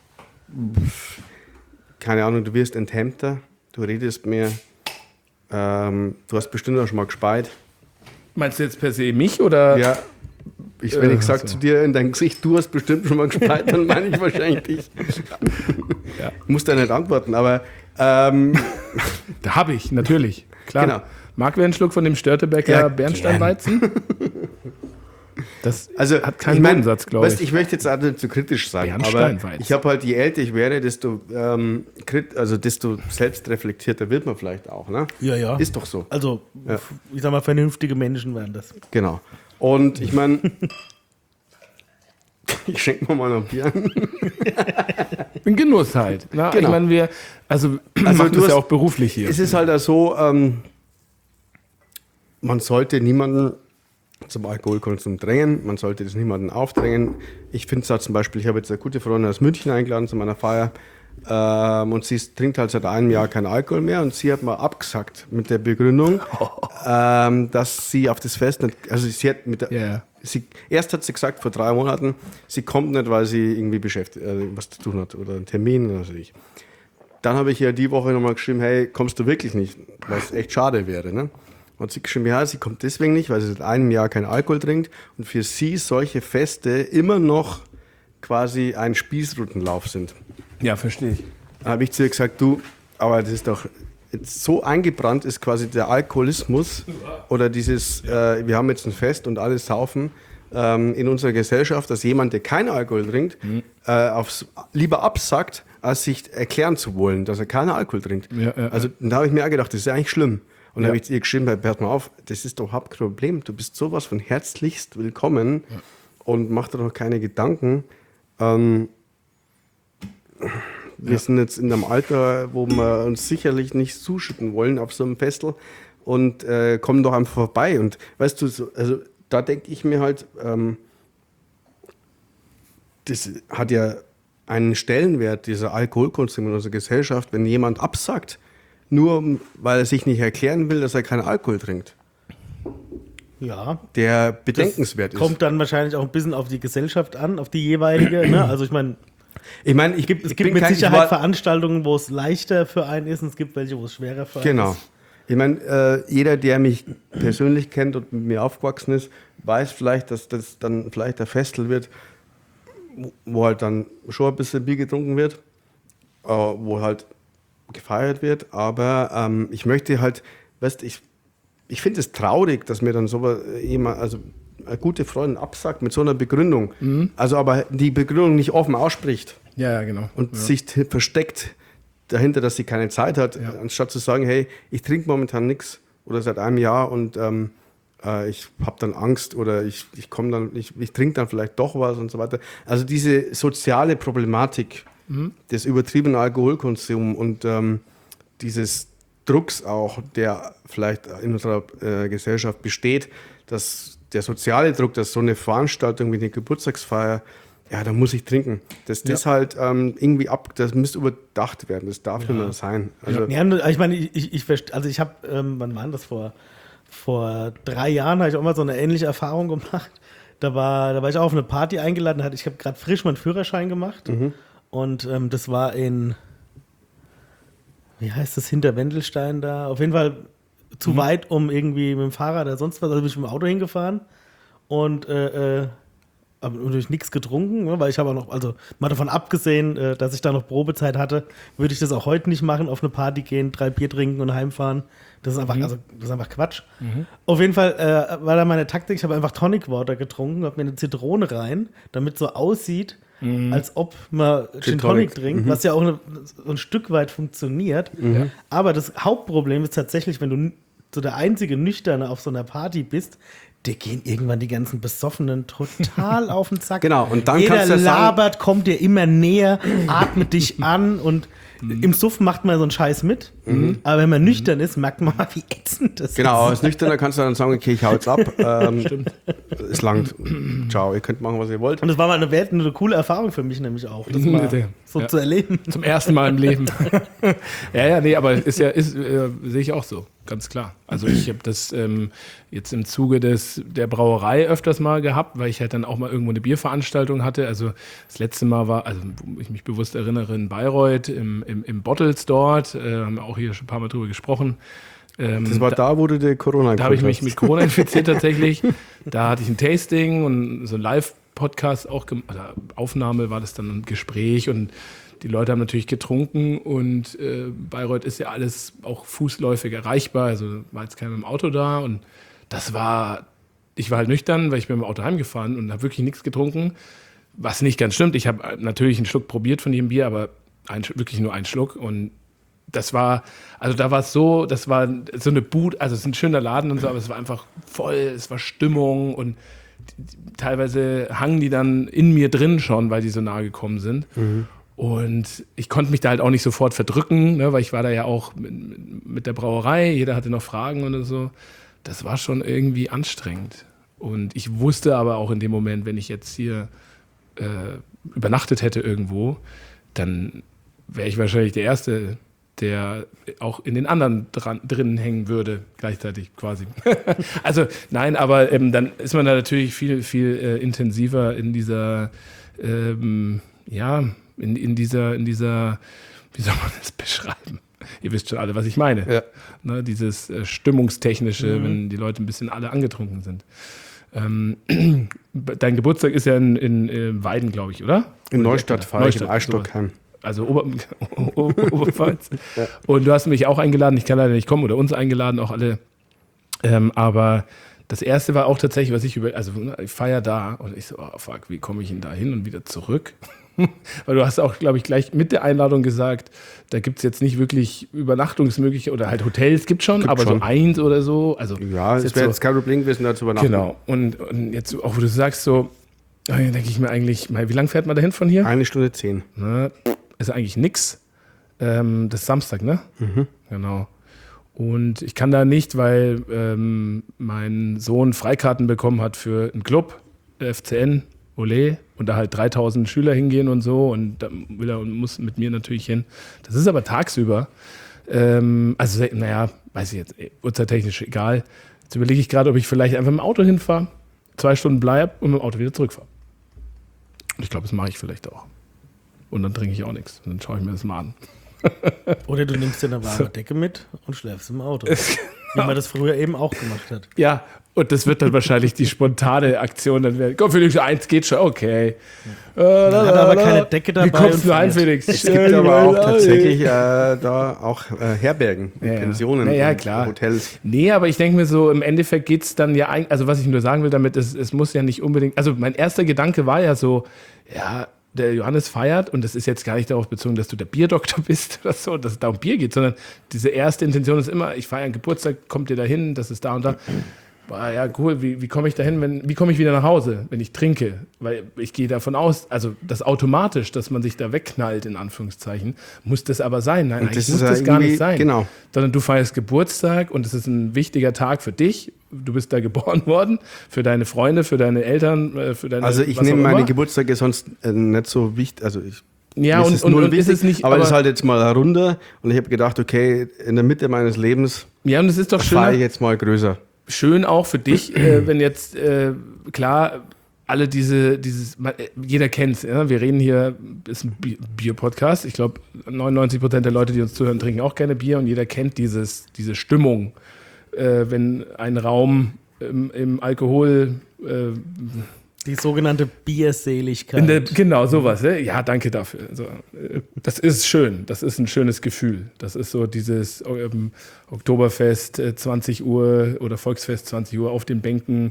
keine Ahnung, du wirst enthemmter, du redest mehr, ähm, du hast bestimmt auch schon mal gespeit. Meinst du jetzt per se mich oder? Ja, ich, wenn Äh, ich sage so. zu dir in dein Gesicht, du hast bestimmt schon mal gespeit, dann meine ich wahrscheinlich dich. Ja. Muss da nicht antworten, aber ähm, Da habe ich, natürlich. Klar. Genau. Mag wer einen Schluck von dem Störtebecker Ja, Bernsteinweizen? Das also hat keinen ich mein, Bodensatz, glaube weißt, ich. ich möchte jetzt auch nicht zu kritisch sein, aber Bernsteinweizen. ich habe halt, je älter ich werde, desto, ähm, krit, also desto selbstreflektierter wird man vielleicht auch. Ne? Ja, ja. Ist doch so. Also, Ja. ich sag mal, vernünftige Menschen wären das. Genau. Und ich meine, ich schenke mir mal noch ein Bier an. Ein Genuss halt. Na, Genau. Ich meine, wir, also, Also machen du das ja hast- auch beruflich hier. Es ist halt auch so, ähm, man sollte niemanden zum Alkoholkonsum drängen, man sollte das niemanden aufdrängen. Ich finde es halt zum Beispiel, ich habe jetzt eine gute Freundin aus München eingeladen zu meiner Feier, ähm, und sie trinkt halt seit einem Jahr keinen Alkohol mehr, und sie hat mal abgesagt mit der Begründung, ähm, dass sie auf das Fest nicht, also sie hat mit der, Ja. sie, erst hat sie gesagt vor drei Monaten, sie kommt nicht, weil sie irgendwie beschäftigt, äh, was zu tun hat oder einen Termin oder so. dann habe ich ja die Woche nochmal geschrieben, hey, kommst du wirklich nicht? Weil es echt schade wäre, ne? Und sie geschrieben, ja, sie kommt deswegen nicht, weil sie seit einem Jahr keinen Alkohol trinkt und für sie solche Feste immer noch quasi ein Spießrutenlauf sind. Ja, verstehe ich. Dann habe ich zu ihr gesagt, du, aber das ist doch jetzt so eingebrannt ist quasi der Alkoholismus oder dieses, äh, wir haben jetzt ein Fest und alle saufen ähm, in unserer Gesellschaft, dass jemand, der keinen Alkohol trinkt, mhm. äh, aufs, lieber absackt, als sich erklären zu wollen, dass er keinen Alkohol trinkt. Ja, ja, also da habe ich mir auch gedacht, das ist ja eigentlich schlimm. Und dann ja. habe ich ihr geschrieben, hört mal auf, das ist doch überhaupt kein Problem. Du bist sowas von herzlichst willkommen ja. und mach dir doch keine Gedanken. Ähm, wir ja. sind jetzt in einem Alter, wo wir uns sicherlich nicht zuschütten wollen auf so einem Festel und äh, kommen doch einfach vorbei. Und weißt du, so, also da denke ich mir halt, ähm, das hat ja einen Stellenwert, dieser Alkoholkonsum in unserer Gesellschaft, wenn jemand absagt, nur weil er sich nicht erklären will, dass er keinen Alkohol trinkt. Ja. Der bedenkenswert das ist. Kommt dann wahrscheinlich auch ein bisschen auf die Gesellschaft an, auf die jeweilige. Ne? Also ich meine, ich mein, ich, es ich gibt mit kein, Sicherheit war, Veranstaltungen, wo es leichter für einen ist und es gibt welche, wo es schwerer für einen genau. ist. Genau. Ich meine, äh, jeder, der mich persönlich kennt und mit mir aufgewachsen ist, weiß vielleicht, dass das dann vielleicht ein Festel wird, wo halt dann schon ein bisschen Bier getrunken wird, äh, wo halt gefeiert wird, aber ähm, ich möchte halt, weißt ich, ich finde es traurig, dass mir dann so jemand, also eine gute Freundin absagt mit so einer Begründung, mhm. also aber die Begründung nicht offen ausspricht. Ja, ja, genau. Und ja. sich t- versteckt dahinter, dass sie keine Zeit hat, ja. anstatt zu sagen, hey, ich trinke momentan nichts oder seit einem Jahr und ähm, äh, ich habe dann Angst oder ich, ich komme dann, ich, ich trinke dann vielleicht doch was und so weiter. Also diese soziale Problematik mhm. des übertriebenen Alkoholkonsums und ähm, dieses Drucks auch, der vielleicht in unserer äh, Gesellschaft besteht, dass der soziale Druck, dass so eine Veranstaltung wie eine Geburtstagsfeier, ja, da muss ich trinken. Dass das ja. halt ähm, irgendwie ab, das müsste überdacht werden. Das darf ja. nicht mehr sein. Also, ja, ich meine, ich, ich, ich also ich habe, ähm, wann war das vor, vor drei Jahren, habe ich auch mal so eine ähnliche Erfahrung gemacht. Da war, da war ich auch auf eine Party eingeladen, hatte, ich habe gerade frisch meinen Führerschein gemacht mhm. und ähm, das war in, wie heißt das, hinter Wendelstein da? Auf jeden Fall zu mhm. weit, um irgendwie mit dem Fahrrad oder sonst was, also bin ich mit dem Auto hingefahren und äh, äh, aber natürlich nichts getrunken, ne, weil ich habe auch noch, also mal davon abgesehen, äh, dass ich da noch Probezeit hatte, würde ich das auch heute nicht machen, auf eine Party gehen, drei Bier trinken und heimfahren. Das ist einfach, mhm. also, das ist einfach Quatsch. Mhm. Auf jeden Fall äh, war da meine Taktik, ich habe einfach Tonic Water getrunken, habe mir eine Zitrone rein, damit so aussieht, mhm. als ob man Gin Tonic trinkt, mhm. was ja auch eine, so ein Stück weit funktioniert. Mhm. Aber das Hauptproblem ist tatsächlich, wenn du so der einzige Nüchterne auf so einer Party bist, dir gehen irgendwann die ganzen Besoffenen total auf den Sack. Genau, und dann Jeder kannst du ja labert, sagen, kommt dir immer näher, atmet dich an und mhm. im Suff macht man so einen Scheiß mit. Mhm. Aber wenn man nüchtern ist, merkt man mal, wie ätzend das genau, ist. Genau, als Nüchterner kannst du dann sagen, okay, ich hau jetzt ab. Ähm, Stimmt. Es langt. Ciao, ihr könnt machen, was ihr wollt. Und das war mal eine, eine coole Erfahrung für mich nämlich auch, das mal so ja. zu erleben. Zum ersten Mal im Leben. ja, ja, nee, aber ist ja, ist, äh, sehe ich auch so. Ganz klar. Also ich habe das ähm, jetzt im Zuge des, der Brauerei öfters mal gehabt, weil ich halt dann auch mal irgendwo eine Bierveranstaltung hatte. Also das letzte Mal war, also wo ich mich bewusst erinnere, in Bayreuth im, im, im Bottles dort, äh, haben wir auch hier schon ein paar Mal drüber gesprochen. Ähm, das war da, da wo du der Corona Da habe ich mich mit Corona infiziert tatsächlich. Da hatte ich ein Tasting und so ein Live-Podcast auch gemacht. Also Aufnahme war das dann ein Gespräch und die Leute haben natürlich getrunken und äh, Bayreuth ist ja alles auch fußläufig erreichbar, also war jetzt keiner mit dem Auto da und das war, ich war halt nüchtern, weil ich bin mit dem Auto heimgefahren und habe wirklich nichts getrunken, was nicht ganz stimmt. Ich habe natürlich einen Schluck probiert von dem Bier, aber ein, wirklich nur einen Schluck und das war, also da war es so, das war so eine Bude, also es ist ein schöner Laden und so, aber es war einfach voll, es war Stimmung und teilweise hangen die dann in mir drin schon, weil die so nahe gekommen sind. Mhm. Und ich konnte mich da halt auch nicht sofort verdrücken, ne, weil ich war da ja auch mit, mit der Brauerei, jeder hatte noch Fragen oder so. Das war schon irgendwie anstrengend. Und ich wusste aber auch in dem Moment, wenn ich jetzt hier äh, übernachtet hätte irgendwo, dann wäre ich wahrscheinlich der Erste, der auch in den anderen dran, drinnen hängen würde, gleichzeitig quasi. Also nein, aber ähm, dann ist man da natürlich viel, viel äh, intensiver in dieser, ähm, ja, In, in dieser, in dieser wie soll man das beschreiben? Ihr wisst schon alle, was ich meine. Ja. Ne, dieses äh, Stimmungstechnische, Mhm. wenn die Leute ein bisschen alle angetrunken sind. Ähm, dein Geburtstag ist ja in, in, in Weiden, glaube ich, oder? In Oder Neustadt direkt- fahre ich in Neustadt, Eisstockheim. Also Ober Oberpfalz. Ja. Und du hast mich auch eingeladen, ich kann leider nicht kommen, oder uns eingeladen, auch alle. Ähm, aber das erste war auch tatsächlich, was ich über, also ich feiere da und ich so, oh fuck, wie komme ich denn da hin und wieder zurück? Weil du hast auch, glaube ich, gleich mit der Einladung gesagt, da gibt es jetzt nicht wirklich Übernachtungsmöglichkeiten oder halt Hotels gibt schon, Gibt aber schon. so eins oder so. Also Ja, ist es jetzt wäre so, jetzt kein Problem gewesen, da zu übernachten. genau. Und, und jetzt auch, wo du sagst so, dann denke ich mir eigentlich, mal, wie lange fährt man dahin von hier? Eine Stunde zehn. Ne, ist eigentlich nix. Ähm, das ist Samstag, ne? Mhm. Genau. Und ich kann da nicht, weil ähm, mein Sohn Freikarten bekommen hat für einen Club, F C N, Ole, und da halt dreitausend Schüler hingehen und so. Und da will er und muss mit mir natürlich hin. Das ist aber tagsüber. Ähm, also, naja, weiß ich jetzt, uhrzeittechnisch egal. Jetzt überlege ich gerade, ob ich vielleicht einfach mit dem Auto hinfahre, zwei Stunden bleibe und mit dem Auto wieder zurückfahre. Und ich glaube, das mache ich vielleicht auch. Und dann trinke ich auch nichts. Und dann schaue ich mir das mal an. Oder du nimmst dir eine warme Decke mit und schläfst im Auto. Wie man das früher eben auch gemacht hat. Ja, und das wird dann wahrscheinlich die spontane Aktion. Dann werden, komm, Felix, eins geht schon, okay. Dann hat er aber keine Decke dabei Wie kommst und du ein, friert. Felix? Es gibt aber auch tatsächlich äh, da auch äh, Herbergen, Ja, ja. Pensionen, Ja, ja, und klar. Hotels. Nee, aber ich denke mir so, im Endeffekt geht es dann ja eigentlich, also was ich nur sagen will damit, ist, es muss ja nicht unbedingt, also mein erster Gedanke war ja so, ja, der Johannes feiert und das ist jetzt gar nicht darauf bezogen, dass du der Bierdoktor bist oder so, dass es da um Bier geht, sondern diese erste Intention ist immer, ich feiere einen Geburtstag, kommt ihr da hin, das ist da und da. Boah, ja, cool, wie, wie komme ich da hin, wenn, wie komme ich wieder nach Hause, wenn ich trinke? Weil ich gehe davon aus, also das automatisch, dass man sich da wegknallt, in Anführungszeichen, muss das aber sein. Nein, Und eigentlich das muss ist das ja gar nicht irgendwie- sein. genau. Sondern du feierst Geburtstag und es ist ein wichtiger Tag für dich. Du bist da geboren worden, für deine Freunde, für deine Eltern, äh, für deine Also ich was nehme auch meine immer. Geburtstage sonst äh, nicht so wichtig, also ich Ja, mir und, ist es und, null und ist wichtig, es nicht, aber das ist halt jetzt mal runter und ich habe gedacht, okay, in der Mitte meines Lebens ja, und es ist doch fahre ich schön, jetzt mal größer. schön auch für dich, äh, wenn jetzt, äh, klar, alle diese, dieses, man- äh, jeder kennt es, ja? Wir reden hier, ist ein Bi- Bier-Podcast. Ich glaube, neunundneunzig Prozent der Leute, die uns zuhören, trinken auch gerne Bier und jeder kennt dieses, diese Stimmung, äh, wenn ein Raum im, im Alkohol, äh, Die sogenannte Bierseligkeit. in der, genau, sowas. Ne? Ja, danke dafür. Also, äh, das ist schön. Das ist ein schönes Gefühl. Das ist so dieses ähm, Oktoberfest äh, zwanzig Uhr oder Volksfest zwanzig Uhr auf den Bänken.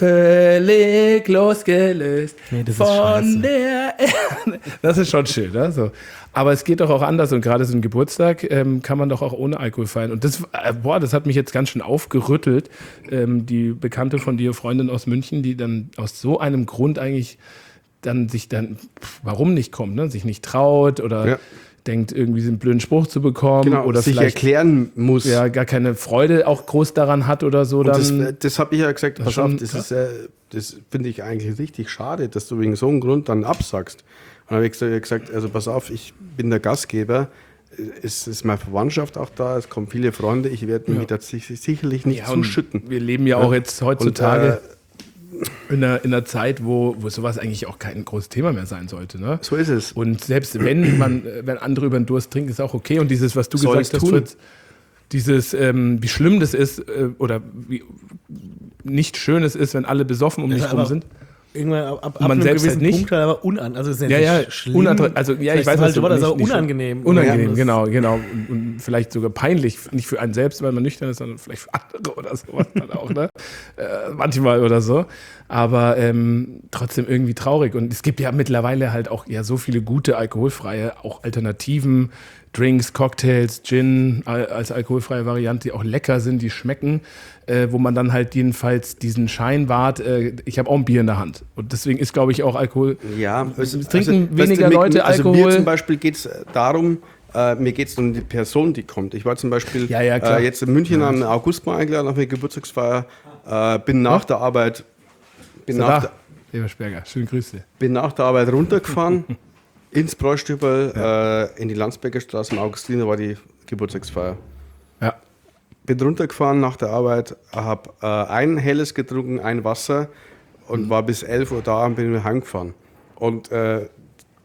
Völlig losgelöst Nee, das ist von scheiße. der Erde. Das ist schon schön. Ne? So. Aber es geht doch auch anders. Und gerade so ein Geburtstag ähm, kann man doch auch ohne Alkohol feiern. Und das, äh, boah, das hat mich jetzt ganz schön aufgerüttelt. Ähm, die Bekannte von dir, Freundin aus München, die dann aus so einem Grund eigentlich dann sich dann, pff, warum nicht kommt, ne? Sich nicht traut oder Ja. denkt, irgendwie einen blöden Spruch zu bekommen Genau, oder sich vielleicht erklären muss. ja, gar keine Freude auch groß daran hat oder so. Und Dann, das, das habe ich ja gesagt, Das pass schon auf, das, krass. ist, äh, das finde ich eigentlich richtig schade, dass du wegen so einem Grund dann absagst. Und dann habe ich gesagt- gesagt, also pass auf, ich bin der Gastgeber, es ist meine Verwandtschaft auch da, es kommen viele Freunde, ich werde mich da sich- sicherlich nicht ja, und zuschütten. wir leben ja auch jetzt heutzutage Und, äh, in, einer, in einer Zeit, wo, wo sowas eigentlich auch kein großes Thema mehr sein sollte. Ne? So ist es. Und selbst wenn man, äh, wenn andere über den Durst trinken, ist auch okay. Und dieses, was du Soll gesagt ich's hast, tun? Fritz, dieses, ähm, wie schlimm das ist äh, oder wie nicht schön es ist, wenn alle besoffen um Das dich ist rum aber sind. Irgendwann ab, ab man einem selbst gewissen halt nicht. Punkt halt aber unan, also es ist Ja, ja, nicht schlimm. unattra- also, ja, ich Vielleicht weiß, das was falsche du- Wort, also nicht- auch nicht- unangenehm. Unangenehm, Das- genau, genau. Und, und vielleicht sogar peinlich, nicht für einen selbst, weil man nüchtern ist, sondern vielleicht für andere oder sowas dann auch, ne? Äh, manchmal oder so. Aber ähm, trotzdem irgendwie traurig. Und es gibt ja mittlerweile halt auch ja so viele gute alkoholfreie, auch Alternativen, Drinks, Cocktails, Gin al- als alkoholfreie Variante, die auch lecker sind, die schmecken, äh, wo man dann halt jedenfalls diesen Schein wahrt, äh, ich habe auch ein Bier in der Hand. Und deswegen ist, glaube ich, auch Alkohol. Ja, also, Es trinken weißt weniger mir- Leute also Alkohol. Mir zum Beispiel geht es darum, äh, mir geht es um die Person, die kommt. Ich war zum Beispiel Ja, ja, klar. äh, jetzt in München am August mal eingeladen auf eine Geburtstagsfeier, äh, bin nach der Arbeit bin nach, der, Ebersberger, schöne Grüße. bin nach der Arbeit runtergefahren ins Bräustübel, äh, in die Landsberger Straße, im Augustiner war die Geburtstagsfeier. Ja. Bin runtergefahren nach der Arbeit, habe äh, ein helles getrunken, ein Wasser und war bis elf Uhr da und bin wieder heimgefahren. Und äh,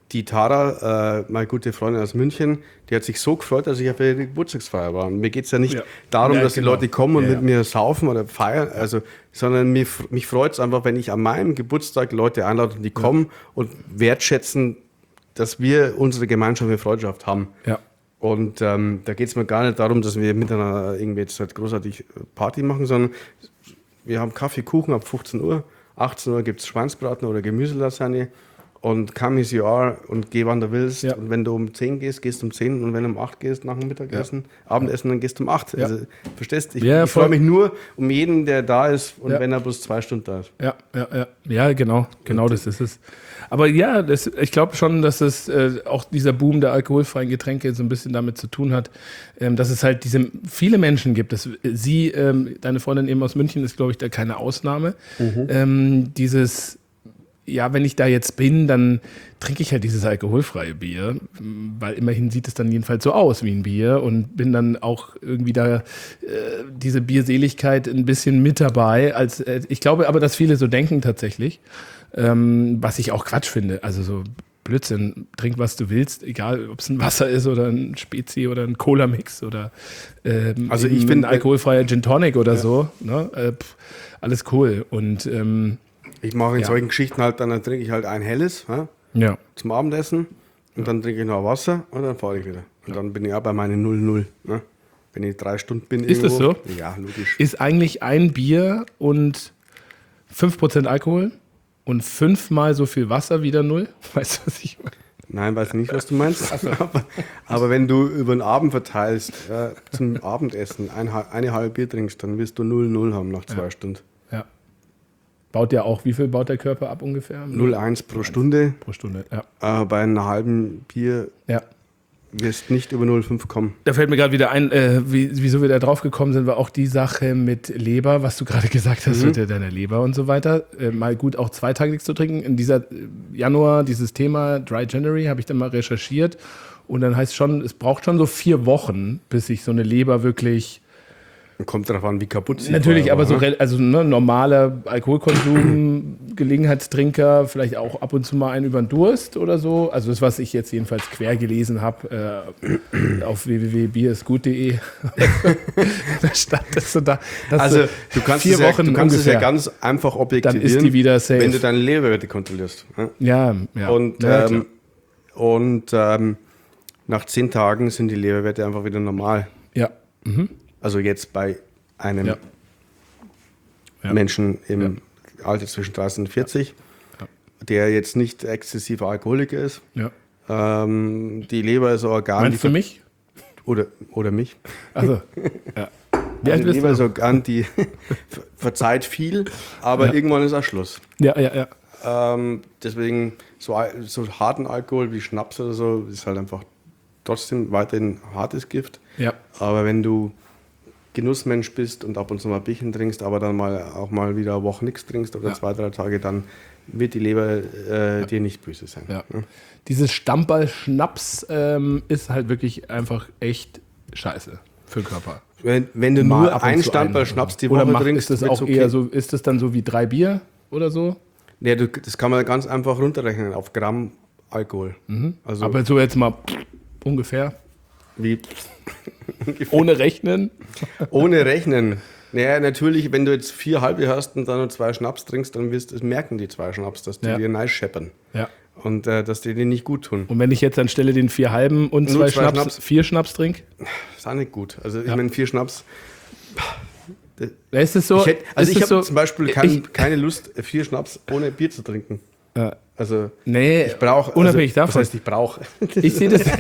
die Tara, äh, meine gute Freundin aus München, die hat sich so gefreut, dass ich auf ihre Geburtstagsfeier war. Und mir geht es ja nicht Ja. darum, Ja, dass genau. die Leute kommen und Ja, mit ja. mir saufen oder feiern, also, sondern mich, mich freut es einfach, wenn ich an meinem Geburtstag Leute einlade und die kommen und wertschätzen, dass wir unsere gemeinsame Freundschaft haben. Ja. Und ähm, da geht es mir gar nicht darum, dass wir miteinander irgendwie jetzt halt großartig Party machen, sondern wir haben Kaffee, Kuchen ab fünfzehn Uhr. achtzehn Uhr gibt es Schweinsbraten oder Gemüselasagne. Und come as you are und geh, wann du willst. Ja. Und wenn du um zehn gehst, gehst du um zehn. Und wenn du um acht gehst, nach dem Mittagessen, Abendessen, dann gehst du um acht. Ja. Also, verstehst du? Ich, Ja, ich freue voll. mich nur um jeden, der da ist. Und Ja. wenn er bloß zwei Stunden da ist. Ja, ja, ja. Ja, genau, genau das ist es. Aber ja, das, ich glaube schon, dass es äh, auch dieser Boom der alkoholfreien Getränke so ein bisschen damit zu tun hat, ähm, dass es halt diese viele Menschen gibt. Dass sie, ähm, deine Freundin eben aus München, ist, glaube ich, da keine Ausnahme. Ähm, dieses, ja, wenn ich da jetzt bin, dann trinke ich halt dieses alkoholfreie Bier, weil immerhin sieht es dann jedenfalls so aus wie ein Bier und bin dann auch irgendwie da äh, diese Bierseligkeit ein bisschen mit dabei. Als, äh, ich glaube aber, dass viele so denken tatsächlich, ähm, was ich auch Quatsch finde. Also so Blödsinn, trink was du willst, egal ob es ein Wasser ist oder ein Spezi oder ein Cola-Mix oder ähm, Also eben ich find, ein alkoholfreier Gin Tonic oder so. Ne? Äh, pff, alles cool. Und ähm, Ich mache in Ja. solchen Geschichten halt, dann, dann trinke ich halt ein helles ja, ja. zum Abendessen. Und dann trinke ich noch Wasser und dann fahre ich wieder. Und dann bin ich auch bei meinen null null. Ne? Wenn ich drei Stunden bin Ist das irgendwo. so? Ja, logisch. Ist eigentlich ein Bier und fünf Prozent Alkohol und fünfmal so viel Wasser wieder null? Weißt du, was ich meine? Nein, weiß nicht, was du meinst. aber, aber wenn du über den Abend verteilst, ja, zum Abendessen ein, eine halbe Bier trinkst, dann wirst du null null haben nach zwei Stunden. Ja. Baut der auch, wie viel baut der Körper ab ungefähr? null Komma eins pro Stunde. Pro Stunde, ja. Äh, bei einem halben Bier Ja. wirst nicht über null Komma fünf kommen. Da fällt mir gerade wieder ein, äh, wie, wieso wir da drauf gekommen sind, war auch die Sache mit Leber, was du gerade gesagt hast, mit der- deiner Leber und so weiter. Äh, mal gut, auch zwei Tage nichts zu trinken. In dieser äh, Januar, dieses Thema Dry January, habe ich dann mal recherchiert. Und dann heißt schon, es braucht schon so vier Wochen, bis sich so eine Leber wirklich. Kommt darauf an, wie kaputt sie Natürlich, war, aber so ne? re- also ne, normaler Alkoholkonsum, Gelegenheitstrinker, vielleicht auch ab und zu mal einen über den Durst oder so. Also das, was ich jetzt jedenfalls quer gelesen habe äh, auf w w w punkt bierisgut punkt de. Da stand das so da. dass Also so du kannst, vier es, ja, Wochen du kannst es ja ungefähr. ganz einfach objektivieren, Dann ist die wieder safe. wenn du deine Leberwerte kontrollierst. Ne? Ja, ja. Und, ja, ähm, und ähm, nach zehn Tagen sind die Leberwerte einfach wieder normal. ja. Mhm. Also jetzt bei einem Ja. Ja. Menschen im Alter zwischen dreißig und vierzig, der jetzt nicht exzessiver Alkoholiker ist. Ja. Ähm, die Leber ist ein Organ. Meinst die du mich? Oder, oder mich. Also, ja. Wie alt Die bist Leber du? ist ein Organ, die ver- verzeiht viel, aber Ja. irgendwann ist auch Schluss. Ja, ja, ja. Ähm, deswegen so, al- so harten Alkohol wie Schnaps oder so ist halt einfach trotzdem weiterhin hartes Gift. Ja. Aber wenn du Genussmensch bist und ab und zu mal Bierchen trinkst, aber dann mal auch mal wieder eine Woche nichts trinkst oder Ja. zwei, drei Tage, dann wird die Leber äh, dir nicht böse sein. Ja. Ne? Dieses Stammball-Schnaps ähm, ist halt wirklich einfach echt scheiße für den Körper. Wenn, wenn du Mal nur ab und einen zu Stammball einen Schnaps die oder Woche macht, trinkst, ist das wird's auch eher so, ist das dann so wie drei Bier oder so? Nee, du, das kann man ganz einfach runterrechnen auf Gramm Alkohol. Also Aber so jetzt mal ungefähr, wie ohne Rechnen. ohne Rechnen. Naja, natürlich, wenn du jetzt vier halbe hast und dann nur zwei Schnaps trinkst, dann wirst es merken die zwei Schnaps, dass die Ja. dir nice scheppern. Ja. Und äh, dass die dir nicht gut tun. Und wenn ich jetzt anstelle den vier halben und Nur zwei, zwei Schnaps, Schnaps. vier Schnaps trinke, ist auch nicht gut. Also ich Ja. meine, vier Schnaps. ist es so? Ich hätt, also ist ich es habe so, zum Beispiel kein, ich- keine Lust, vier Schnaps ohne Bier zu trinken. Ja. Also Nee, ich brauche. unabhängig also, davon. Das heißt, ich brauche. Ich sehe das.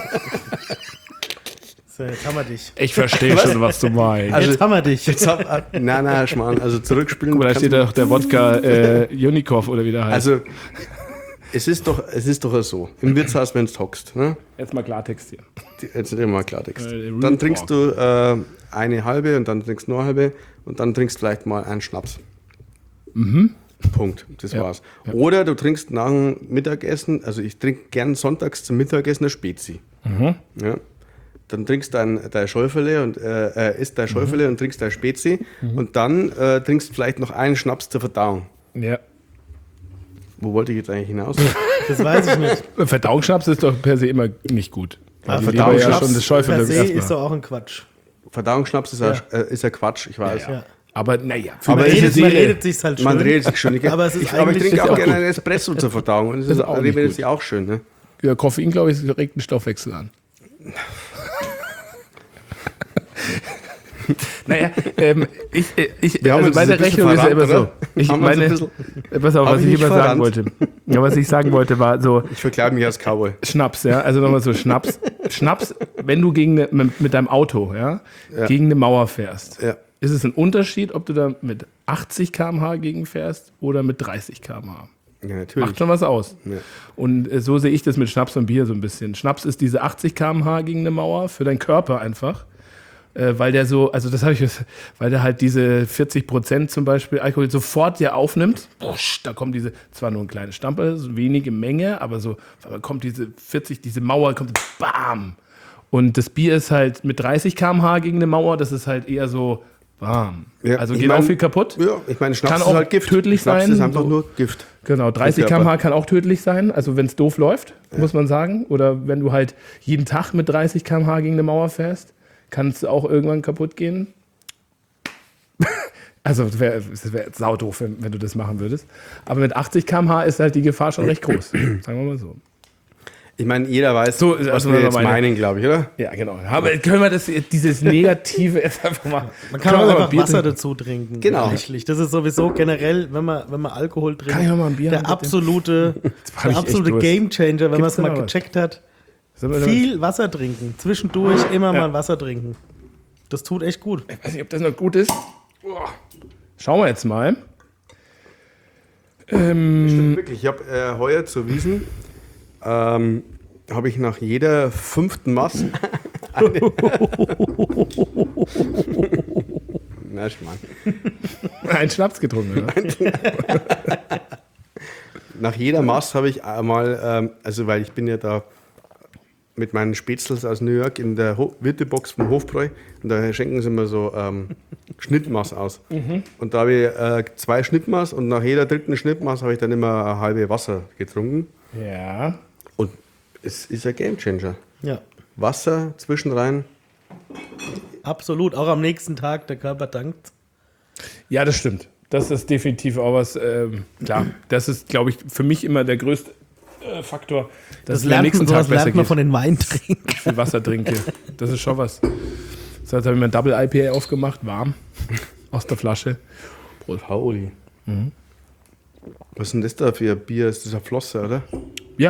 So, jetzt haben wir dich. Ich verstehe schon, was du meinst. Also- Jetzt haben wir dich. Jetzt hab, nein, nein, Schmarrn. Also zurückspielen. Guck mal, da kannst steht du- doch der Wodka äh, Unikov oder wie der heißt. Also es ist doch, es ist doch so. Im Wirtshaus, wenn du hockst, ne? Jetzt mal Klartext hier. Die- Jetzt nicht mal Klartext. Äh, Real Dann trinkst du äh, eine halbe und dann trinkst du noch eine halbe und dann trinkst vielleicht mal einen Schnaps. Punkt. Das Ja. war's. Oder du trinkst nach dem Mittagessen, also ich trinke gern sonntags zum Mittagessen eine Spezi. Ja. Dann trinkst du dein, dein Schäufele und äh, äh, isst dein Schäufele und trinkst dein Spezi und dann äh, trinkst vielleicht noch einen Schnaps zur Verdauung. Ja. Wo wollte ich jetzt eigentlich hinaus? Das weiß ich nicht. Verdauungsschnaps ist doch per se immer nicht gut. Weil Aber die Leber ja Verdauungsschnaps schon das per Schäufeln se erstmal. ist doch auch ein Quatsch. Verdauungsschnaps ist ja, äh, ist ja Quatsch, ich weiß. Ja. Aber naja, für Aber meine es Redet, ist man Seele- redet sich's halt schön. Man redet sich schon. Ich, Aber es ist ich, aber ich eigentlich- trinke ist auch ja auch gerne gut. einen Espresso zur Verdauung. Und das, Das ist, ist auch auch nicht redet gut. sich auch schön. Ne? Ja, Koffein, glaube ich, regt den Stoffwechsel an. Naja, ähm, ich, äh, ich, Wir haben also uns meine ein bisschen Rechnung ist ja immer verrannt, so. oder? Ich Haben wir uns meine, ein bisschen- pass auf, Hab was ich ich nicht immer sagen verrannt? wollte. Ja, was ich sagen wollte, war so Ich verkleide mich als Cowboy. Schnaps, ja. Also nochmal so Schnaps. Schnaps, wenn du gegen eine, mit, mit deinem Auto, ja, Ja. gegen eine Mauer fährst, Ja. ist es ein Unterschied, ob du da mit achtzig Kilometer pro Stunde gegen fährst oder mit dreißig Kilometer pro Stunde. Ja, natürlich. Macht schon was aus. Ja. Und äh, so sehe ich das mit Schnaps und Bier so ein bisschen. Schnaps ist diese achtzig Kilometer pro Stunde gegen eine Mauer für deinen Körper einfach. Äh, weil der so, also das habe ich, weil der halt diese vierzig Prozent zum Beispiel Alkohol sofort ja aufnimmt. Pusch, da kommt diese, zwar nur ein kleines Stamperl, so wenige Menge, aber so aber kommt diese vierzig, diese Mauer, kommt bam. Und das Bier ist halt mit dreißig Kilometer pro Stunde gegen eine Mauer, das ist halt eher so bam. Ja, also ich geht mein- auch viel kaputt. Ja, ich meine, Schnaps Kann ist auch halt Gift. tödlich Schnaps sein, ist einfach so. nur Gift. Genau, dreißig Körper. Kilometer pro Stunde kann auch tödlich sein, also wenn es doof läuft, muss man sagen. Oder wenn du halt jeden Tag mit dreißig Kilometer pro Stunde gegen eine Mauer fährst, kann es auch irgendwann kaputt gehen. Also es wäre wär saudoof, wenn, wenn du das machen würdest. Aber mit achtzig Kilometer pro Stunde ist halt die Gefahr schon recht groß, sagen wir mal so. Ich meine, jeder weiß, So, was also wir mal jetzt meine- meinen, glaube ich, oder? Ja, genau. Aber können wir das, dieses Negative jetzt einfach mal... Man kann Können auch wir mal einfach Bier Wasser trinken? dazu trinken. Genau. Tatsächlich. Das ist sowieso generell, wenn man, wenn man Alkohol trinkt, Kann ich auch mal ein Bier der haben, bitte? absolute, hab ich der echt absolute Durst. Gamechanger, wenn man Gibt's es mal da was? gecheckt hat. Sollen wir da- Viel Wasser trinken. Zwischendurch immer Ja. mal Wasser trinken. Das tut echt gut. Ich weiß nicht, ob das noch gut ist. Boah. Schauen wir jetzt mal. Ähm, Stimmt wirklich. Ich habe äh, heuer zur Wiesn, ähm, habe ich nach jeder fünften Maß eine Na, Schmarrn. einen Schnaps getrunken, oder? Nach jeder Maß habe ich einmal, ähm, also weil ich bin ja da mit meinen Spätzels aus New York in der Ho- Wirtebox vom Hofbräu und da schenken sie mir so ähm, Schnittmaß aus. Und da habe ich äh, zwei Schnittmaß und nach jeder dritten Schnittmaß habe ich dann immer eine halbe Wasser getrunken. Ja. Und es ist ein Gamechanger. Ja, Wasser zwischenrein. absolut. Auch am nächsten Tag, der Körper dankt. Ja, das stimmt. Das ist definitiv auch was, ähm, klar, das ist, glaube ich, für mich immer der größte äh, Faktor, dass Das es mir am lernt, nächsten man, Tag sowas besser lernt man geht, von den Weintrinken. viel Wasser trinke. Das ist schon was. Das heißt, habe ich mir ein Double I P A aufgemacht, warm, aus der Flasche. Pauli. Was ist denn das da für ein Bier? Ist das ein Flosser, oder? Ja.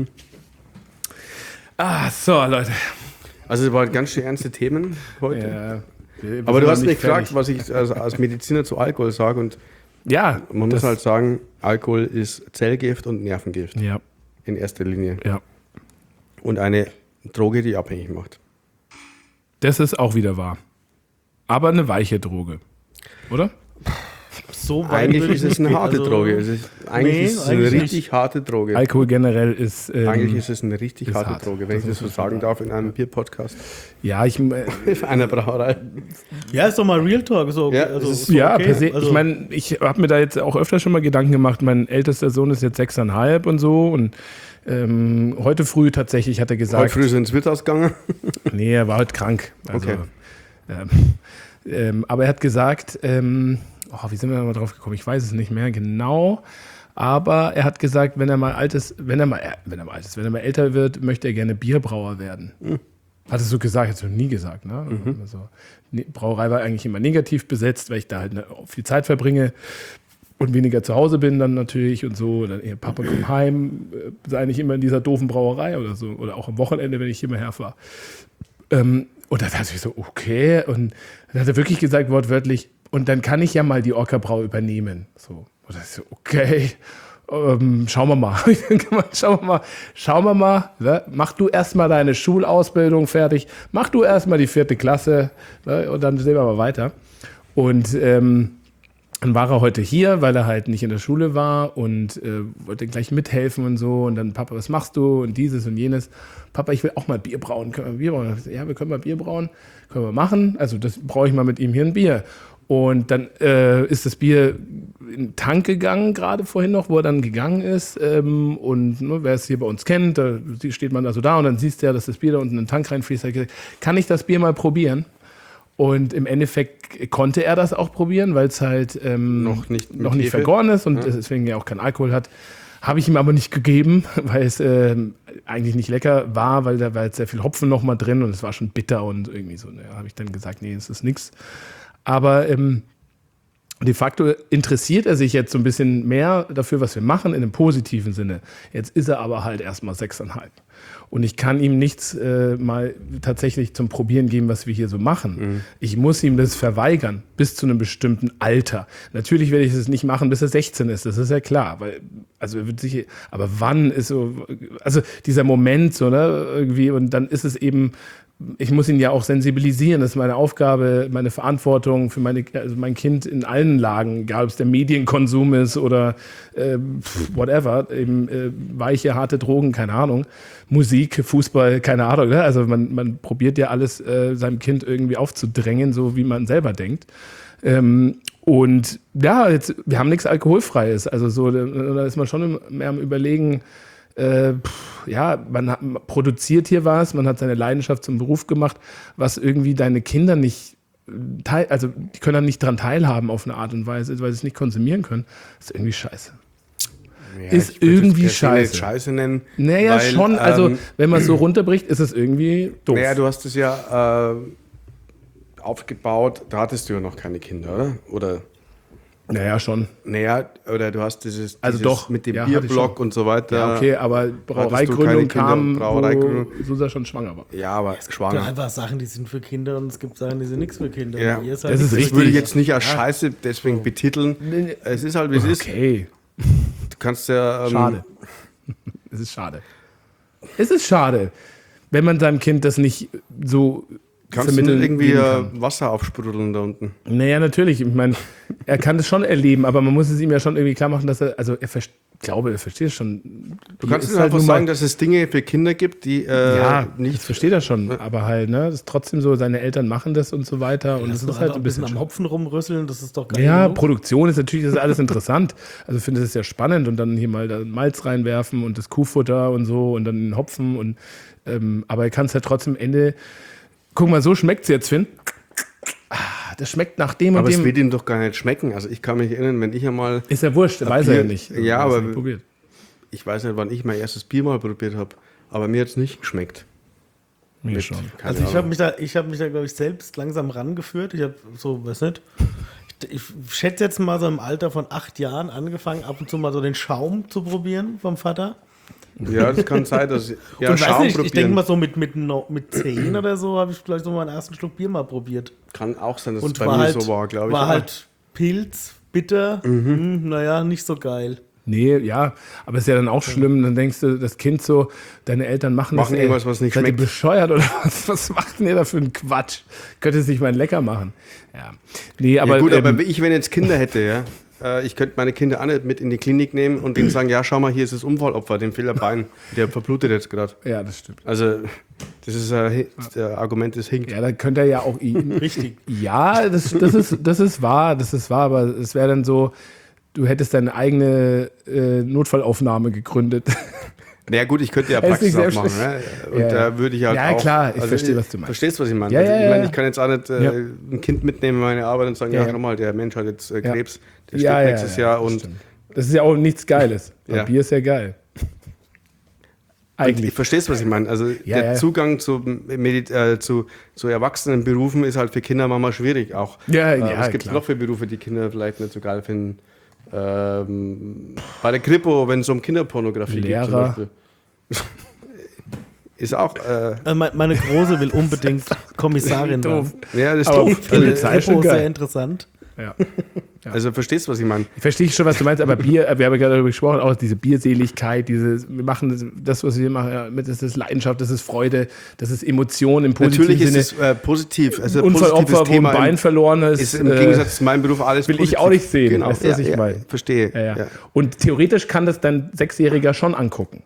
Ah, so, Leute. Also es waren ganz schön ernste Themen heute. Ja, wir- wir Aber sind du noch hast nicht mich gefragt, fertig. was ich als, als Mediziner zu Alkohol sage. Und Ja, man das, muss halt sagen, Alkohol ist Zellgift und Nervengift Ja, in erster Linie. ja. Und eine Droge, die abhängig macht. Das ist auch wieder wahr. Aber eine weiche Droge. Oder? So weit Eigentlich würde ich ist es nicht eine gehen. harte Also, Droge. Es ist, eigentlich Nee, ist es eine eigentlich richtig harte Droge. Alkohol generell ist. Ähm, eigentlich ist es eine richtig ist harte hart. Droge, wenn Das ich das ist so sagen darf in einem Bier-Podcast. ja, ich. Äh, In einer Brauerei. Ja, ist doch mal Real Talk. So, Ja, also, es ist- so ja, okay. per se. Also, Ich meine, ich habe mir da jetzt auch öfter schon mal Gedanken gemacht. Mein ältester Sohn ist jetzt sechseinhalb und so. Und ähm, heute früh tatsächlich hat er Heute gesagt. früh sind ins Wirtshaus gegangen. Nee, er war heute krank. Also, Okay. ähm, ähm, aber er hat gesagt, ähm, oh, wie sind wir da mal drauf gekommen? Ich weiß es nicht mehr genau. Aber er hat gesagt, wenn er mal alt ist, wenn er mal, äh, wenn er mal alt ist, wenn er mal älter wird, möchte er gerne Bierbrauer werden. Mhm. Hat es so gesagt, hat es noch nie gesagt. Ne? Also, ne, Brauerei war eigentlich immer negativ besetzt, weil ich da halt ne, viel Zeit verbringe und weniger zu Hause bin dann natürlich und so. Dann eher Papa kommt heim, äh, sei nicht immer in dieser doofen Brauerei oder so. Oder auch am Wochenende, wenn ich hier mal herfahre. Ähm, und dann dachte ich so, okay. Und dann hat er wirklich gesagt, wortwörtlich, und dann kann ich ja mal die Orca-Brau übernehmen. So. Und dann so, okay, ähm, schauen wir mal. schauen wir mal, schauen wir mal. Ne? Mach du erstmal deine Schulausbildung fertig. Mach du erstmal die vierte Klasse. Ne? Und dann sehen wir mal weiter. Und ähm, dann war er heute hier, weil er halt nicht in der Schule war und äh, wollte gleich mithelfen und so. Und dann, Papa, was machst du? Und dieses und jenes. Papa, ich will auch mal Bier brauen. Können wir Bier brauen? Ja, wir können mal Bier brauen. Können wir machen. Also das brauche ich mal mit ihm hier ein Bier. Und dann äh, ist das Bier in den Tank gegangen, gerade vorhin noch, wo er dann gegangen ist. Ähm, und ne, wer es hier bei uns kennt, da steht man da so da und dann siehst du ja, dass das Bier da unten in den Tank reinfließt. Da gesagt, kann ich das Bier mal probieren? Und im Endeffekt konnte er das auch probieren, weil es halt ähm, Noch nicht mit noch nicht Hefe. vergoren ist und Ja. deswegen ja auch keinen Alkohol hat. Habe ich ihm aber nicht gegeben, weil es ähm, eigentlich nicht lecker war, weil da war jetzt sehr viel Hopfen noch mal drin und es war schon bitter und irgendwie so. Da habe ich dann gesagt, nee, es ist nix. Aber ähm, de facto interessiert er sich jetzt so ein bisschen mehr dafür, was wir machen, in einem positiven Sinne. Jetzt ist er aber halt erstmal sechseinhalb. Und ich kann ihm nichts äh, mal tatsächlich zum Probieren geben, was wir hier so machen. Mhm. Ich muss ihm das verweigern, bis zu einem bestimmten Alter. Natürlich werde ich es nicht machen, bis er sechzehn ist, das ist ja klar. Weil, also er wird sich, aber wann ist so, also dieser Moment so, ne, irgendwie, und dann ist es eben, ich muss ihn ja auch sensibilisieren. Das ist meine Aufgabe, meine Verantwortung für meine, also mein Kind in allen Lagen, egal ob es der Medienkonsum ist oder äh, whatever, eben äh, weiche, harte Drogen, keine Ahnung, Musik, Fußball, keine Ahnung. Ne? Also man, man probiert ja alles äh, seinem Kind irgendwie aufzudrängen, so wie man selber denkt. Ähm, und ja, jetzt, wir haben nichts Alkoholfreies. Also so, da ist man schon mehr am Überlegen, Äh, pff, ja, man, hat, man produziert hier was, man hat seine Leidenschaft zum Beruf gemacht, was irgendwie deine Kinder nicht teil, also die können dann nicht dran teilhaben auf eine Art und Weise, weil sie es nicht konsumieren können. Das ist irgendwie scheiße. Ja, ist ich würde es irgendwie per se nicht scheiße. Scheiße nennen. Naja, weil, schon, also ähm, wenn man es so runterbricht, ist es irgendwie doof. Naja, du hast es ja äh, aufgebaut, da hattest du ja noch keine Kinder, oder? Oder? Naja, schon. Naja, oder du hast dieses, Also dieses doch, mit dem ja, hatte ich Bierblock schon. und so weiter. Ja, okay, aber keine Brauereigründung Kinder, kam, Brauereigründung. wo Susa schon schwanger war. Ja, aber Es gibt schwanger. einfach Sachen, die sind für Kinder und es gibt Sachen, die sind nichts für Kinder. Ja. Ihr seid Das ist Das richtig. würde ich jetzt nicht als Scheiße deswegen betiteln. Es ist halt, wie es ist. Okay, Du kannst ja... Ähm, schade. Es ist schade. Es ist schade, wenn man seinem Kind das nicht so Kannst du vermitteln irgendwie geben äh, kann. Wasser aufsprudeln da unten? Naja, natürlich. Ich meine, er kann das schon erleben, aber man muss es ihm ja schon irgendwie klar machen, dass er, also er versteht, ich glaube, er versteht es schon. Du kannst Ist ihm halt einfach nun mal- sagen, dass es Dinge für Kinder gibt, die äh, ja, nicht... das versteht er schon, aber halt, ne, das ist trotzdem so, seine Eltern machen das und so weiter und Das das ist halt so ein ein bisschen bisschen am Hopfen rumrüsseln, das ist doch geil. Ja, genug. Produktion ist natürlich, das ist alles interessant. Also ich finde das ja spannend und dann hier mal da Malz reinwerfen und das Kuhfutter und so und dann den Hopfen und ähm, aber er kann es ja trotzdem am Ende. Guck mal, so schmeckt es jetzt, Finn. Ah, das schmeckt nach dem und Aber es dem. wird ihm doch gar nicht schmecken. Also ich kann mich erinnern, wenn ich einmal... Ist ja wurscht, weiß er ja nicht. Ja, Er hat's aber- nicht probiert. Ich weiß nicht, wann ich mein erstes Bier mal probiert habe, aber mir hat es nicht geschmeckt. Mir Mit- schon. keine Also ich habe Ahnung. mich da, ich habe mich da, glaube ich, selbst langsam rangeführt. Ich habe so, weiß nicht, ich, ich schätze jetzt mal so im Alter von acht Jahren angefangen, ab und zu mal so den Schaum zu probieren vom Vater. Ja, das kann sein, dass... Ja, und weiß Schaum nicht, ich probieren. denke mal so mit, mit, no- mit zehn oder so habe ich vielleicht so meinen ersten Schluck Bier mal probiert. Kann auch sein, dass Und es bei war mir halt, so war, glaube ich. war aber- halt Pilz, bitter, mhm. mh, naja, nicht so geil. Nee, ja, aber ist ja dann auch schlimm. Dann denkst du, das Kind so, deine Eltern machen, Machen das. irgendwas, was nicht seid ihr schmeckt. bescheuert oder was? Was macht denn ihr da für einen Quatsch? Könnte es nicht mal lecker machen. Ja. Nee, aber. ja gut, ähm, aber ich, wenn jetzt Kinder hätte, ja, äh, ich könnte meine Kinder auch nicht mit in die Klinik nehmen und denen sagen, ja, schau mal, hier ist das Unfallopfer, dem fehlt ein Bein, der verblutet jetzt gerade. ja, das stimmt. Also, das ist ein äh, Argument, das hinkt. Ja, dann könnte er ja auch ihn. Richtig. Ja, das, das, ist, das ist wahr, das ist wahr, aber es wäre dann so, du hättest deine eigene äh, Notfallaufnahme gegründet. Na ja, gut, ich könnte ja Er ist nicht Praxis aufmachen. selbst- Ne? Und Ja, ja. da würde ich halt Ja, auch... klar, ich verstehe, was du meinst. Verstehst, was ich meine? Ja, also, ja, ich ja, meine, ja. ich kann jetzt auch nicht äh, Ja. ein Kind mitnehmen in meine Arbeit und sagen, Ja, ja, ja. schau mal, der Mensch hat jetzt äh, Ja. Krebs, der Ja, stirbt ja, nächstes ja, Jahr das und... stimmt. Das ist ja auch nichts Geiles. Ja. Bier ist ja geil. Eigentlich. Ich verstehst, was ich meine. Also Ja, der ja. Zugang zu, Medi äh, zu, zu erwachsenen Berufen ist halt für Kinder manchmal schwierig auch. Ja, äh, ja, was gibt es klar. noch für Berufe, die Kinder vielleicht nicht so geil finden? Ähm, bei der Kripo, wenn es um Kinderpornografie geht zum Lehrer. Beispiel. Ist auch... Äh, Äh, me- meine Große will unbedingt Kommissarin Doof. werden. ja, das ist Aber doof. Polizei Also, schon Kripo, sehr geil. interessant. Ja. also verstehst, was ich meine? Ich verstehe schon, was du meinst, aber Bier, wir haben ja gerade darüber gesprochen, auch diese Bierseligkeit, diese, wir machen das, das was wir machen, ja, mit, das ist Leidenschaft, das ist Freude, das ist Emotion im positiven Natürlich Sinne. ist es äh, positiv. Also ein Unfallopfer, positives wo ein Thema Bein im, verloren ist. ist im äh, Gegensatz zu meinem Beruf alles will ich positiv. auch nicht sehen, Genau. weißt du, was ja, ich ja, meine? Verstehe. Ja, ja. Ja. Und theoretisch kann das dein Sechsjähriger schon angucken.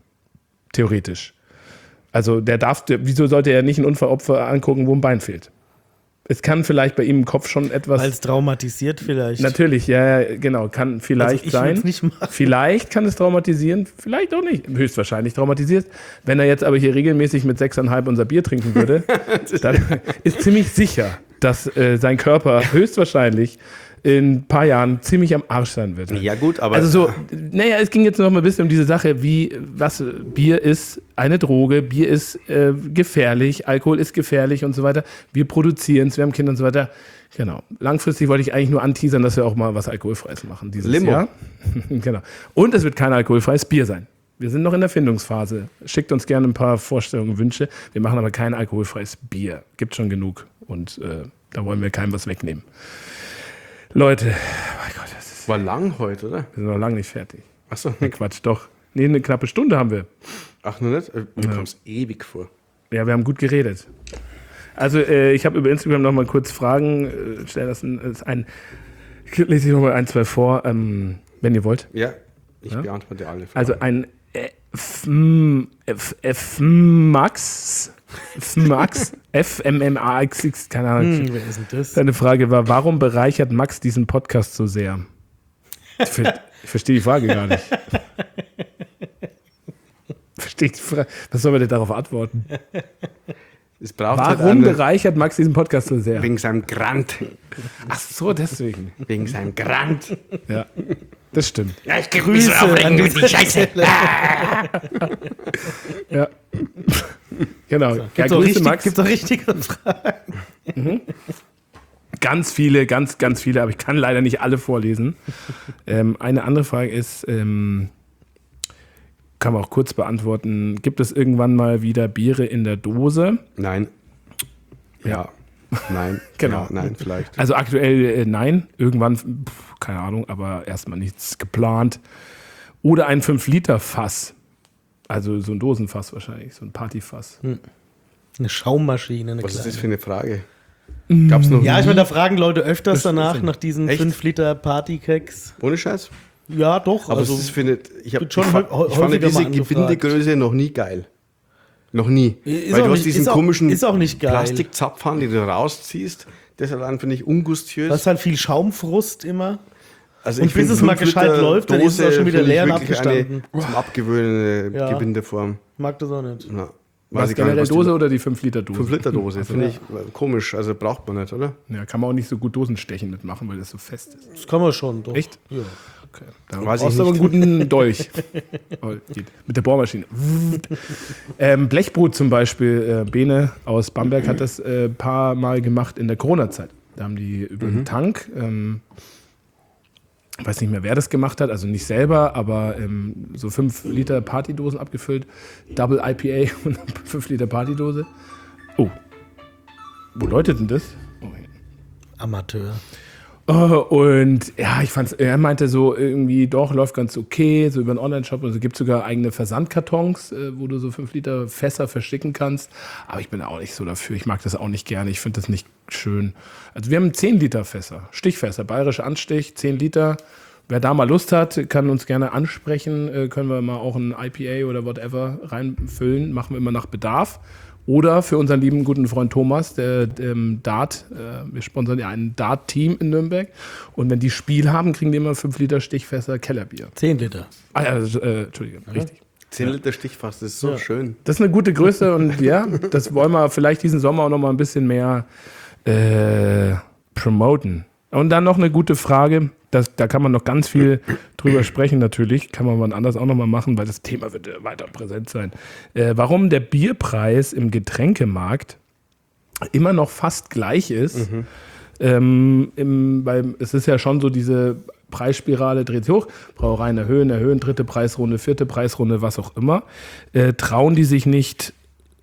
Theoretisch. Also der darf, der, wieso sollte er nicht ein Unfallopfer angucken, wo ein Bein fehlt? Es kann vielleicht bei ihm im Kopf schon etwas. Weil es traumatisiert vielleicht. Natürlich, ja, ja, genau, kann vielleicht Also ich sein. würd's nicht machen. Vielleicht kann es traumatisieren, vielleicht auch nicht. Höchstwahrscheinlich traumatisiert. Wenn er jetzt aber hier regelmäßig mit sechseinhalb unser Bier trinken würde, dann ist ziemlich sicher, dass äh, sein Körper höchstwahrscheinlich in ein paar Jahren ziemlich am Arsch sein wird. Ja gut, aber Also so, naja, es ging jetzt noch mal ein bisschen um diese Sache, wie, was, Bier ist eine Droge, Bier ist äh, gefährlich, Alkohol ist gefährlich und so weiter. Wir produzieren es, wir haben Kinder und so weiter. Genau. Langfristig wollte ich eigentlich nur anteasern, dass wir auch mal was Alkoholfreies machen dieses Limo. Jahr. Genau. Und es wird kein alkoholfreies Bier sein. Wir sind noch in der Findungsphase. Schickt uns gerne ein paar Vorstellungen, Wünsche. Wir machen aber kein alkoholfreies Bier. Gibt schon genug und äh, da wollen wir keinem was wegnehmen. Leute, mein Gott, das ist, war lang heute, oder? wir sind noch lange nicht fertig. Achso, Nee, Quatsch, doch. Nee, eine knappe Stunde haben wir. ach nur nicht? Mir kommt es ewig vor. Ja, wir haben gut geredet. Also, äh, ich habe über Instagram noch mal kurz Fragen. Äh, stell das ein, ist ein lese ich noch mal ein, zwei vor, ähm, wenn ihr wollt. Ja, ich Ja? beantworte alle Fragen. Also ein F, F, F Max, F Max, F M M A X X, keine Ahnung. Hm, wer ist denn das? Seine Frage war, warum bereichert Max diesen Podcast so sehr? Ich, ver ich verstehe die Frage gar nicht. Verstehe die Frage. Was soll man denn darauf antworten? es braucht Warum halt eine, bereichert Max diesen Podcast so sehr? wegen seinem Grant. Ach so, deswegen. Wegen seinem Grant. Ja, das stimmt. Ja, ich gebe mich so aufregen über die Scheiße. Ja. Genau. Ja, Gibt's auch Grüße, richtig, Max. gibt's auch richtige Fragen? Ganz viele, ganz, ganz viele, aber ich kann leider nicht alle vorlesen. ähm, eine andere Frage ist, ähm, kann man auch kurz beantworten, gibt es irgendwann mal wieder Biere in der Dose? Nein. Ja. Nein. Genau. Ja, nein, vielleicht. Also aktuell äh, nein, irgendwann, pf, keine Ahnung, aber erstmal nichts geplant. Oder ein fünf Liter Fass. Also so ein Dosenfass wahrscheinlich, so ein Partyfass. Eine Schaummaschine, eine Was ist kleine. das für eine Frage? Gab's noch Ja, nie? ich meine, da fragen Leute öfters Das danach, ist- nach diesen Echt? fünf Liter Partykeks. Ohne Scheiß? Ja, doch. Aber also, es ist für eine, ich, hab, wird schon ich, fand, häu- ich fand häufiger diese mal angefragt. Gebindegröße noch nie geil. Noch nie. Ist Weil auch du hast nicht- diesen ist auch- komischen ist auch nicht geil. Plastikzapfhahn, den du rausziehst. Das allein finde ich ungustiös. das ist halt viel Schaumfrust immer. Also und ich bis find es mal fünf gescheit Liter läuft, dann ist es auch schon wieder finde ich leer und wirklich abgestanden. Eine zum Abgewöhnen Ja. Gebindeform. Mag das auch nicht. Ja. Was, ich gar nicht, generell was die- Dose oder die fünf Liter Dose? fünf Liter Dose, finde ich komisch. Also braucht man nicht, oder? Ja, kann man auch nicht so gut Dosenstechen mitmachen, weil das so fest ist. Das kann man schon, doch. Echt? Ja. Okay. Da Weiß ich brauchst du aber einen nicht. guten Dolch. Oh, geht. Mit der Bohrmaschine. ähm, Blechbrot zum Beispiel, äh, Bene aus Bamberg hat das ein äh, paar Mal gemacht in der Corona-Zeit. Da haben die über den Tank, ähm, ich weiß nicht mehr, wer das gemacht hat, also nicht selber, aber ähm, so fünf Liter Partydosen abgefüllt, Double I P A und fünf Liter Partydose. Oh, wo läutet denn das? Oh, hier. Amateur. Oh, und ja, ich fand's, er meinte so irgendwie, doch, läuft ganz okay, so über einen Online-Shop. Also gibt sogar eigene Versandkartons, äh, wo du so fünf Liter Fässer verschicken kannst. Aber ich bin da auch nicht so dafür. Ich mag das auch nicht gerne. Ich finde das nicht schön. Also wir haben zehn Liter Fässer, Stichfässer, bayerischer Anstich, zehn Liter. Wer da mal Lust hat, kann uns gerne ansprechen. Äh, können wir mal auch ein I P A oder whatever reinfüllen. Machen wir immer nach Bedarf. Oder für unseren lieben guten Freund Thomas, der, der Dart, äh, wir sponsern ja ein Dart-Team in Nürnberg. Und wenn die Spiel haben, kriegen die immer fünf Liter Stichfässer Kellerbier. Zehn Liter. Ah ja, also, äh, Entschuldige, richtig. zehn Liter Stichfass, das ist so Ja. schön. Das ist eine gute Größe und ja, das wollen wir vielleicht diesen Sommer auch noch mal ein bisschen mehr äh, promoten. Und dann noch eine gute Frage, das, da kann man noch ganz viel drüber sprechen natürlich, kann man mal anders auch noch mal machen, weil das Thema wird äh, weiter präsent sein. Äh, warum der Bierpreis im Getränkemarkt immer noch fast gleich ist, Mhm. ähm, im, weil es ist ja schon so, diese Preisspirale dreht sich hoch, Brauereien erhöhen, erhöhen, dritte Preisrunde, vierte Preisrunde, was auch immer. Äh, trauen die sich nicht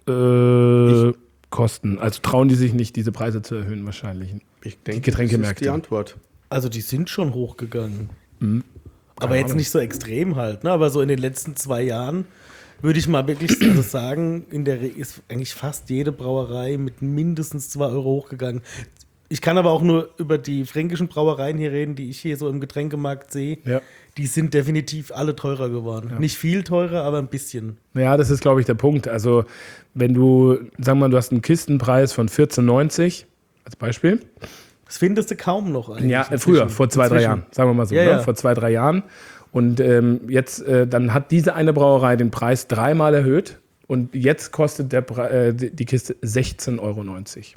äh, Kosten, also trauen die sich nicht, diese Preise zu erhöhen wahrscheinlich. Ich denke, Getränkemärkte. das ist die Antwort. Also die sind schon hochgegangen. Mhm. Aber jetzt nicht so extrem halt, ne? Aber so in den letzten zwei Jahren würde ich mal wirklich also sagen, in der Re ist eigentlich fast jede Brauerei mit mindestens zwei Euro hochgegangen. Ich kann aber auch nur über die fränkischen Brauereien hier reden, die ich hier so im Getränkemarkt sehe. Ja. Die sind definitiv alle teurer geworden. Nicht viel teurer, aber ein bisschen. Ja, das ist, glaube ich, der Punkt. Also, wenn du, sagen wir mal, du hast einen Kistenpreis von vierzehn neunzig, als Beispiel. Das findest du kaum noch eigentlich. Ja, äh, früher, inzwischen. vor zwei, drei Inzwischen. Jahren, sagen wir mal so, Ja, ne? ja. vor zwei, drei Jahren. Und ähm, jetzt, äh, dann hat diese eine Brauerei den Preis dreimal erhöht und jetzt kostet der Pre- äh, die die Kiste sechzehn Euro neunzig.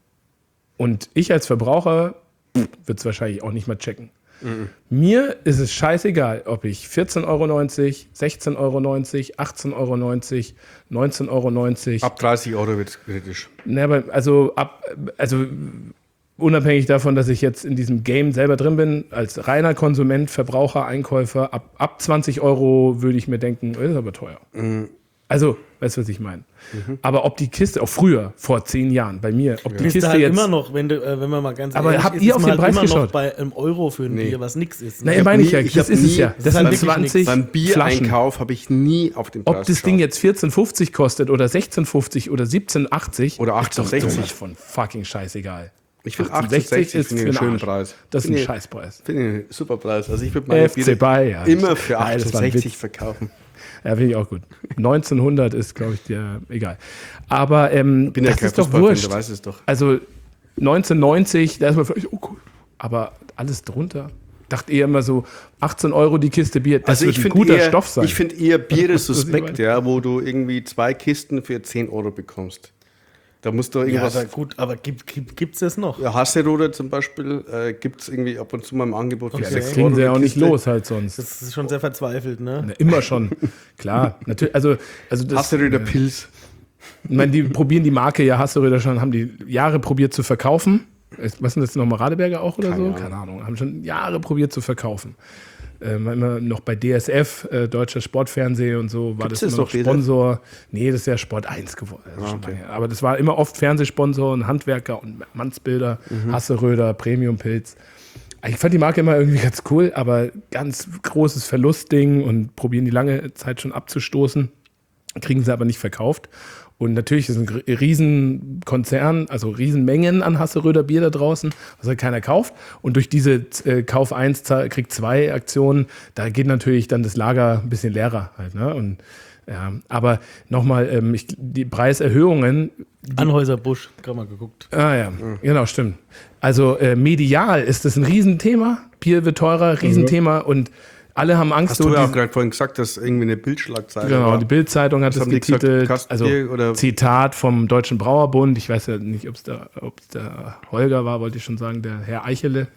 Und ich als Verbraucher würde es wahrscheinlich auch nicht mal checken. Mhm. Mir ist es scheißegal, ob ich vierzehn Euro neunzig, sechzehn Euro neunzig, achtzehn Euro neunzig, neunzehn Euro neunzig. Ab dreißig Euro wird es kritisch. Ne, aber also ab, also unabhängig davon, dass ich jetzt in diesem Game selber drin bin, als reiner Konsument, Verbraucher, Einkäufer, ab, ab zwanzig Euro würde ich mir denken, das ist aber teuer. Mhm. Also, weißt du, was ich meine? Aber ob die Kiste, auch früher, vor zehn Jahren, bei mir, ob die Bist Kiste du halt jetzt. immer noch, wenn, du, äh, wenn man mal ganz Aber ehrlich habt ist, ihr ist auf man den halt Preis immer geschaut? noch bei einem Euro für ein Nee. Bier, was nix ist. Nein, Ne? meine ich nie- ja, ich das hab ist es nie- ja. das Das ist halt sind wirklich zwanzig Beim Flaschen. Biereinkauf habe ich nie auf den Preis Ob das Ding jetzt vierzehn fünfzig kostet oder sechzehn fünfzig oder siebzehn achtzig Oder ist doch achtzehn sechzig. sowas von fucking scheißegal. Ich finde achtzehn achtzehn sechzig ist finde ich für einen den schönen Arsch. Preis. Das ist ein Finde ich- Scheißpreis. Finde ich einen super Preis. Also ich würde meine F C Biere Bayern. immer für Nein, das war ein achtzehn sechzig Witz. verkaufen. Ja, finde ich auch gut. neunzehnhundert ist, glaube ich, der, egal. Aber ähm, Bin ja das kein ist doch Fußballfan, wurscht. du weißt es doch. Also neunzehnhundertneunzig, da ist man vielleicht, oh cool. Aber alles drunter. Dachte eher immer so, achtzehn Euro die Kiste Bier, das Also wird ich ein finde guter eher, Stoff sein. ich finde eher Biere Was ich suspekt, meine. ja, wo du irgendwie zwei Kisten für zehn Euro bekommst. Da musst du Ja, irgendwas. aber gut, aber gibt, gibt, gibt's das noch? Ja, Hasserode zum Beispiel äh, gibt es irgendwie ab und zu mal im Angebot für Okay. sechs das Euro. kriegen sie ja die auch nicht Kiste. los halt sonst. Das ist schon sehr verzweifelt, ne? Na, immer schon. Klar, natürlich. Also, also das, Hasseröder Pilz. Ich meine, die probieren die Marke ja, Hasseröder schon, haben die Jahre probiert zu verkaufen. Was sind das nochmal, Radeberger auch oder Keine so? Ahnung. Keine Ahnung. Haben schon Jahre probiert zu verkaufen. Ähm, immer noch bei D S F, äh, Deutscher Sportfernsehen und so, war Gibt's das das immer noch noch, D S F? Sponsor. Nee, das ist ja Sport eins geworden. Das ist schon lange her. Aber das war immer oft Fernsehsponsor und Handwerker und Mannsbilder, Hasseröder, Premium-Pilz. Ich fand die Marke immer irgendwie ganz cool, aber ganz großes Verlustding und probieren die lange Zeit schon abzustoßen. Kriegen sie aber nicht verkauft. Und natürlich ist ein riesen Konzern, also Riesenmengen an Hasseröder Bier da draußen, was halt keiner kauft. Und durch diese äh, Kauf eins, Krieg zwei Aktionen, da geht natürlich dann das Lager ein bisschen leerer halt. Ne? Und, ja, aber nochmal, ähm, ich, die Preiserhöhungen. Anhäuser-Busch, gerade mal geguckt. Ah ja, genau, stimmt. Also äh, medial ist das ein Riesenthema. Bier wird teurer, Riesenthema. Und alle haben Angst. Hast du so ja auch diese- gerade vorhin gesagt, dass irgendwie eine Bildschlagzeile Genau, war. die Bild-Zeitung hat Was es haben die gesagt? getitelt, Kastenbier also oder- Zitat vom Deutschen Brauerbund. Ich weiß ja nicht, ob es der, ob's der Holger war, wollte ich schon sagen, der Herr Eichele.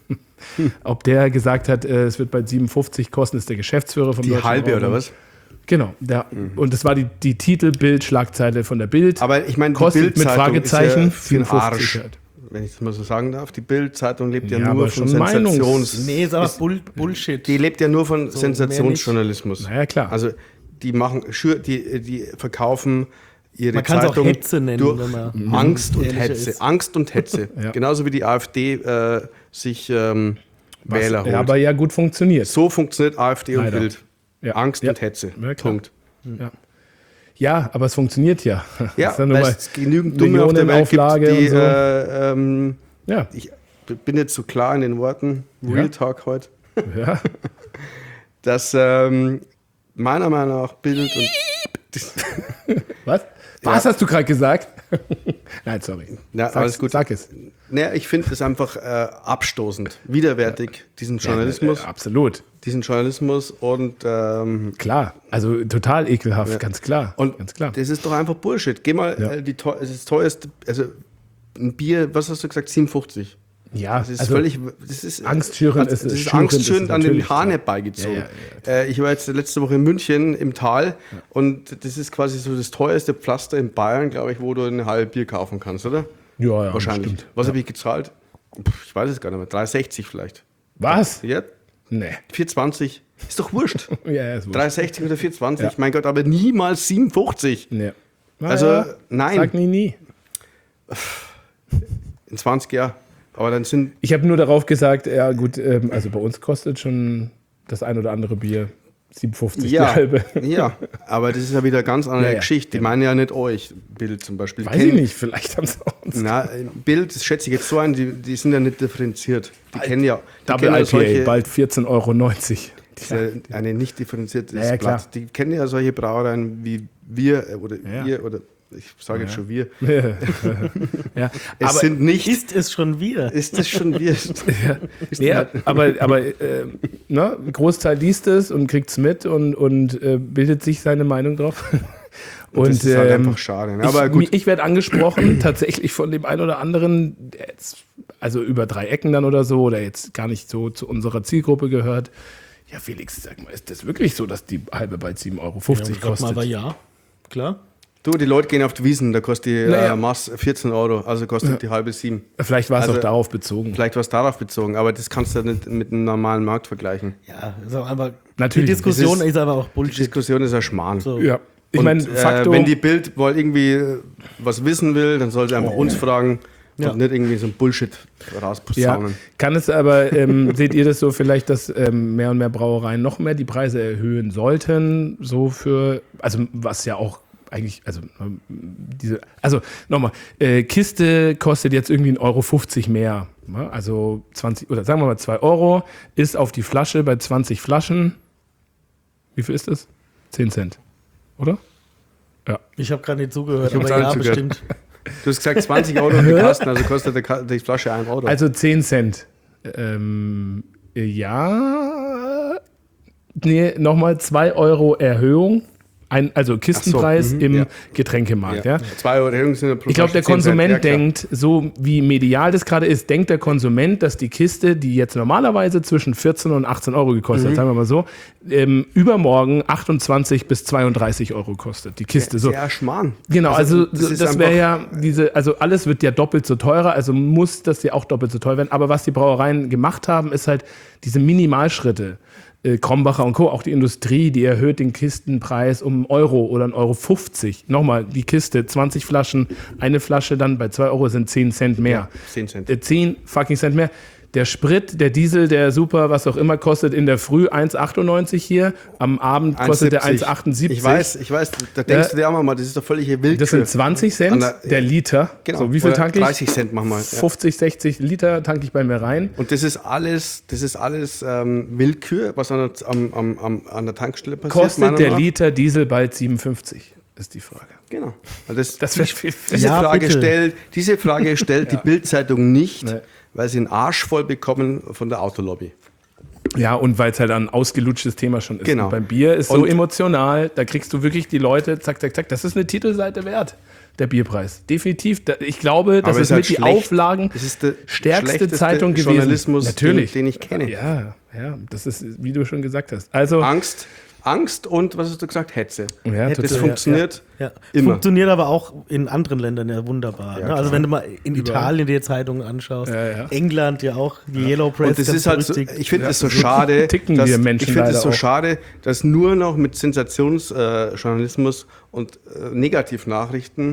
Ob der gesagt hat, äh, es wird bald siebenundfünfzig kosten, ist der Geschäftsführer vom Die Deutschen halbe oder Brauerbund. was? Genau, der, und das war die, die Titelbild-Schlagzeile von der Bild. Aber ich meine, die Kostet mit Bild-Zeitung Fragezeichen ist ja für den siebenundfünfzig Arsch. halt. Wenn ich das mal so sagen darf. Die Bild-Zeitung lebt ja, Ja, nur aber von schon Meinungs- Sensations... Nee, ist aber Bull Bullshit. Die lebt ja nur von So, Sensationsjournalismus. Naja, klar. Also die machen, schür- die, die verkaufen ihre Man kann's auch Zeitung Hetze nennen, durch wenn man Angst und ehrlicher Hetze. ist. Angst und Hetze. Ja. Genauso wie die AfD äh, sich ähm, Was, Wähler holt. ja, aber ja gut funktioniert. So funktioniert AfD und Leider. Bild. Ja. Angst Ja. und Hetze. Ja, klar. Punkt. Ja. ja, aber es funktioniert ja. Ja, Das ist ja nur weil mal es genügend Dumme auf der Welt gibt, Millionenauflage die und so. äh, ähm, Ja, ich bin jetzt so klar in den Worten, Real Ja. Talk heute, ja. dass ähm, meiner Meinung nach Bild und Was? Was hast du gerade gesagt? Nein, sorry. Ja, Sag's- alles gut. Sag es. naja, ich finde es einfach äh, abstoßend, widerwärtig, diesen Journalismus, Ja, absolut. diesen Journalismus und ähm, Klar. Also total ekelhaft, ganz klar. und ganz klar. das ist doch einfach Bullshit. Geh mal, Ja. äh, die teu- es ist das teuerste, also ein Bier, was hast du gesagt, siebenundfünfzig. Ja, Das ist also völlig, das ist angstschürend also, ist es, Das ist schürend angstschürend ist es an den natürlich, Haaren ja. herbeigezogen. Ja, ja, Äh, ich war jetzt letzte Woche in München im Tal und das ist quasi so das teuerste Pflaster in Bayern, glaube ich, wo du eine halbe Bier kaufen kannst, oder? ja, ja, Wahrscheinlich. Stimmt. Was habe ich gezahlt? Pff, ich weiß es gar nicht mehr. drei sechzig vielleicht. Was? Ja, Nee. vier zwanzig. Ist doch wurscht. Ja, ja, ist wurscht. drei sechzig oder vier zwanzig. Ja. Mein Gott, aber niemals siebenundfünfzig. Nee. Na Also, ja, nein. Sag nie, nie. In zwanzig Jahren. Aber dann sind Ich habe nur darauf gesagt, ja gut, ähm, also bei uns kostet schon das ein oder andere Bier siebenundfünfzig ja, die halbe. ja, aber das ist ja wieder eine ganz andere Ja, ja. Geschichte. Die meinen ja nicht euch, Bild zum Beispiel. Die Weiß ich kennen- nicht, vielleicht haben sie uns. Na, Bild, das schätze ich jetzt so ein, die, die sind ja nicht differenziert. Die kennen ja, die Double kennen ja I P A, solche, bald vierzehn Euro neunzig. das ist ja eine nicht differenziertes Ja, ja, klar. Blatt. Die kennen ja solche Brauereien wie wir äh, oder Ja. ihr oder Ich sage jetzt schon wir. ja. Es aber sind nicht. Ist es schon wir? Ist es schon wir? ja, aber, aber äh, ne, ein Großteil liest es und kriegt es mit und, und äh, bildet sich seine Meinung drauf. Und, das ist halt ähm, einfach schade. Ne? Aber ich, gut. Ich werde angesprochen, tatsächlich von dem einen oder anderen, der jetzt, also über drei Ecken dann oder so, oder jetzt gar nicht so zu unserer Zielgruppe gehört. Ja, Felix, sag mal, ist das wirklich so, dass die halbe bei sieben Euro fünfzig ja, kostet? Mal, aber ja, klar. Du, die Leute gehen auf die Wiesen, da kostet die Naja. äh, Maß vierzehn Euro, also kostet ja. die halbe sieben. Vielleicht war es Also, auch darauf bezogen. Vielleicht war es darauf bezogen, aber das kannst du nicht mit einem normalen Markt vergleichen. Ja, ist auch einfach, Natürlich. die Diskussion Das ist, ist- aber auch Die Bullshit. Diskussion ist ein Schmarrn. So. Ja, ich Und, meine, äh, Faktum, wenn die Bild wohl irgendwie äh, was wissen will, dann soll sie einfach uns fragen Ja. und nicht irgendwie so ein Bullshit ja, rausposaunen. kann es aber, ähm, seht ihr das so vielleicht, dass ähm, mehr und mehr Brauereien noch mehr die Preise erhöhen sollten, so für, also was ja auch eigentlich, also ähm, diese, also nochmal, äh, Kiste kostet jetzt irgendwie ein Euro fünfzig mehr, ne? Also zwanzig, oder sagen wir mal zwei Euro, ist auf die Flasche bei zwanzig Flaschen, wie viel ist das? zehn Cent, oder? Ja. Ich habe gerade nicht zugehört, Ich hab's aber auch ja, nicht zugehört. bestimmt. Du hast gesagt zwanzig Euro für den Kasten, also kostet die Ka- die Flasche ein Euro. Also zehn Cent. Ähm, ja. Nee, nochmal zwei Euro Erhöhung. Ein, also Kistenpreis mhm, im ja. Getränkemarkt. Ja. zwei Euro Erhöhung sind ja pro Ich glaube, der Flasche zehn Cent. Konsument Ja, klar. denkt, so wie medial das gerade ist, denkt der Konsument, dass die Kiste, die jetzt normalerweise zwischen vierzehn und achtzehn Euro gekostet Mhm. hat, sagen wir mal so, ähm, übermorgen achtundzwanzig bis zweiunddreißig Euro kostet, die Kiste. So. Ja, Schmarrn. Genau, also, das das, ist wäre einfach- ja diese, also alles wird ja doppelt so teurer, also muss das ja auch doppelt so teuer werden. Aber was die Brauereien gemacht haben, ist halt diese Minimalschritte. Äh, Krombacher und Co., auch die Industrie, die erhöht den Kistenpreis um einen Euro oder einen Euro fünfzig. Nochmal, die Kiste, zwanzig Flaschen, eine Flasche dann bei zwei Euro sind zehn Cent mehr. zehn Cent. Äh, zehn fucking Cent mehr. Der Sprit, der Diesel, der Super, was auch immer, kostet in der Früh eins achtundneunzig hier, am Abend kostet der eins achtundsiebzig. Ich weiß, ich weiß, da denkst Ja. du dir auch mal, das ist doch völlige Willkür. Das sind zwanzig Cent, An der- der Liter. Genau. So, wie viel Oder tanke ich? dreißig Cent manchmal. Ja. fünfzig, sechzig Liter tanke ich bei mir rein. Und das ist alles, das ist alles ähm, Willkür, was an der, am, am, am, an der Tankstelle passiert. Kostet meiner der Meinung nach. Liter Diesel bald siebenundfünfzig? Ist die Frage. Genau. Weil das, Das wäre viel. diese, Ja, Frage bitte. stellt, diese Frage stellt die Bild-Zeitung nicht, Nee. weil sie einen Arsch voll bekommen von der Autolobby. Ja, und weil es halt ein ausgelutschtes Thema schon ist. Genau. Und beim Bier ist so Und- emotional, da kriegst du wirklich die Leute, zack, zack, zack. Das ist eine Titelseite wert, der Bierpreis. Definitiv. Da- Ich glaube, das Aber ist es ist halt mit die schlecht. Auflagen Das ist der stärkste schlechteste Zeitung gewesen. Journalismus, Natürlich. den- den ich kenne. Ja, ja, das ist, wie du schon gesagt hast. Also, Angst, Angst und, was hast du gesagt, Hetze. Ja, das total. funktioniert Ja. immer. Funktioniert aber auch in anderen Ländern ja wunderbar. Ja, ne? Also klar. wenn du mal in Überall. Italien die Zeitungen anschaust, Ja, ja. England ja auch, die Yellow Press. Und das ganz ist halt so, berüchtigt. ich finde es so schade, ticken dass, wir Menschen ich finde es leider so auch. schade, dass nur noch mit Sensationsjournalismus äh, Journalismus und äh, Negativnachrichten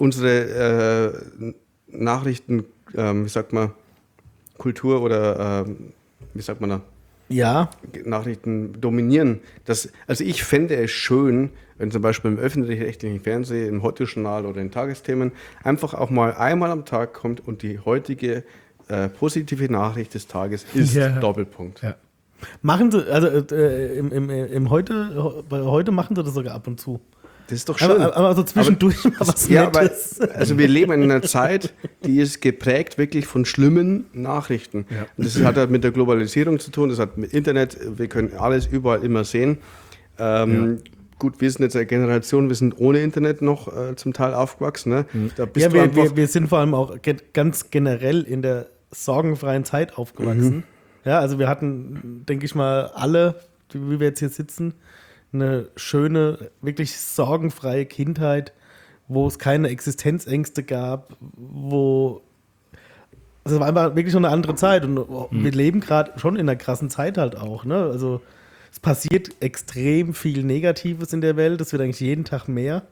unsere äh, Nachrichten, ähm, wie sagt man, Kultur oder ähm, wie sagt man da, Ja, Nachrichten dominieren. Das, also ich fände es schön, wenn zum Beispiel im öffentlich-rechtlichen Fernsehen, im Heute-Journal oder in Tagesthemen einfach auch mal einmal am Tag kommt und die heutige äh, positive Nachricht des Tages ist Ja. Doppelpunkt. ja. machen sie, also äh, im, im, im heute, bei heute machen sie das sogar ab und zu. Das ist doch schön. Aber, aber so zwischendurch mal was ja, aber, Nettes. also wir leben in einer Zeit, die ist geprägt wirklich von schlimmen Nachrichten. Ja. Und das hat halt mit der Globalisierung zu tun, das hat mit Internet, wir können alles überall immer sehen. Ähm, Gut, wir sind jetzt eine Generation, wir sind ohne Internet noch äh, zum Teil aufgewachsen. Ne? Da bist Ja, du wir, einfach, wir, wir sind vor allem auch ge- ganz generell in der sorgenfreien Zeit aufgewachsen. Mhm. Ja, also wir hatten, denke ich mal, alle, wie wir jetzt hier sitzen, eine schöne, wirklich sorgenfreie Kindheit, wo es keine Existenzängste gab, wo also es war einfach wirklich schon eine andere Zeit und wir leben gerade schon in einer krassen Zeit halt auch. Ne? Also es passiert extrem viel Negatives in der Welt, es wird eigentlich jeden Tag mehr.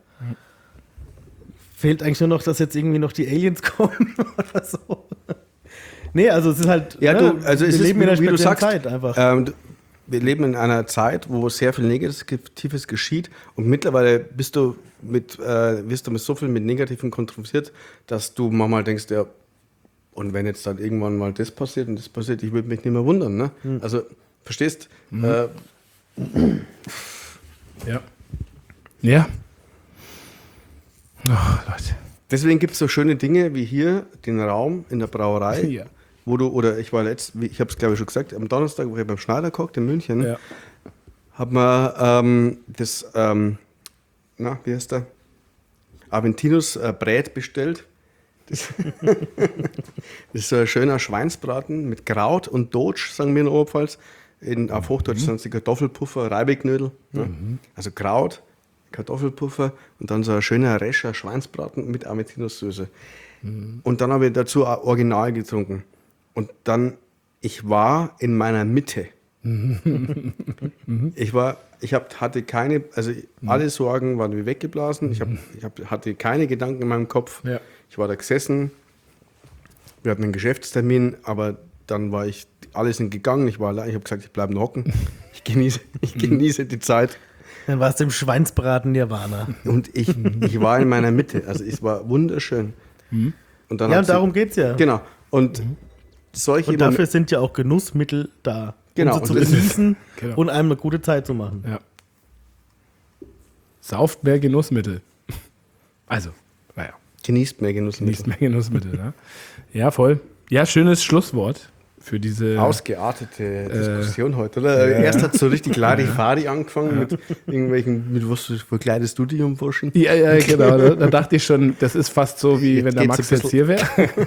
Fehlt eigentlich nur noch, dass jetzt irgendwie noch die Aliens kommen oder so. Nee, also es ist halt, ja, ne, du, also wir es ist, leben in einer wie du speziellen sagst, Zeit einfach. Ähm, du- wir leben in einer Zeit, wo sehr viel Negatives geschieht und mittlerweile bist du mit, äh, wirst du mit so viel mit Negativen konfrontiert, dass du manchmal denkst, ja, und wenn jetzt dann irgendwann mal das passiert und das passiert, ich würde mich nicht mehr wundern. Ne? Hm. Also, verstehst? Äh, Ja. Ja. Oh, Leute. Deswegen gibt es so schöne Dinge wie hier, den Raum in der Brauerei, Ja. wo du, oder ich war letzt, wie- ich habe es glaube ich schon gesagt, am Donnerstag, wo ich beim Schneider gehockt in München, Ja. hat man ähm, das, ähm, na, wie heißt der? Aventinus äh, Brät bestellt. Das, das ist so ein schöner Schweinsbraten mit Kraut und Dotsch, sagen wir in Oberpfalz. In, auf Hochdeutsch sind es die Kartoffelpuffer, Reibecknödel. Ne? Also Kraut, Kartoffelpuffer und dann so ein schöner Rescher Schweinsbraten mit Aventinus-Soße. Und dann habe ich dazu auch Original getrunken. Und dann, ich war in meiner Mitte. Ich war, ich hab, hatte keine, also alle Sorgen waren wie weggeblasen. Ich, hab, ich hab, hatte keine Gedanken in meinem Kopf. Ja. Ich war da gesessen. Wir hatten einen Geschäftstermin, aber dann war ich, alle sind gegangen. Ich war allein. Ich habe gesagt, ich bleibe noch hocken. Ich genieße, ich genieße die Zeit. Dann warst du im Schweinsbraten Nirvana. Und ich, ich war in meiner Mitte. Also es war wunderschön. Und dann Ja, hat und sie- darum geht's ja. Genau. Und solche Und dafür sind ja auch Genussmittel da. Genau, Um sie zu und das ist- genießen genau. und einem eine gute Zeit zu machen. Ja. Sauft mehr Genussmittel. Also, naja, genießt mehr Genussmittel. nicht mehr Genussmittel. Ne? Ja, voll. Ja, schönes Schlusswort für diese. Ausgeartete Diskussion heute, oder? Erst hat so richtig Larifari angefangen mit irgendwelchen, mit was für kleines Studium forschen. Ja, ja, genau. Da, da dachte ich schon, das ist fast so, wie Jetzt wenn der geht's Max ein jetzt hier wäre.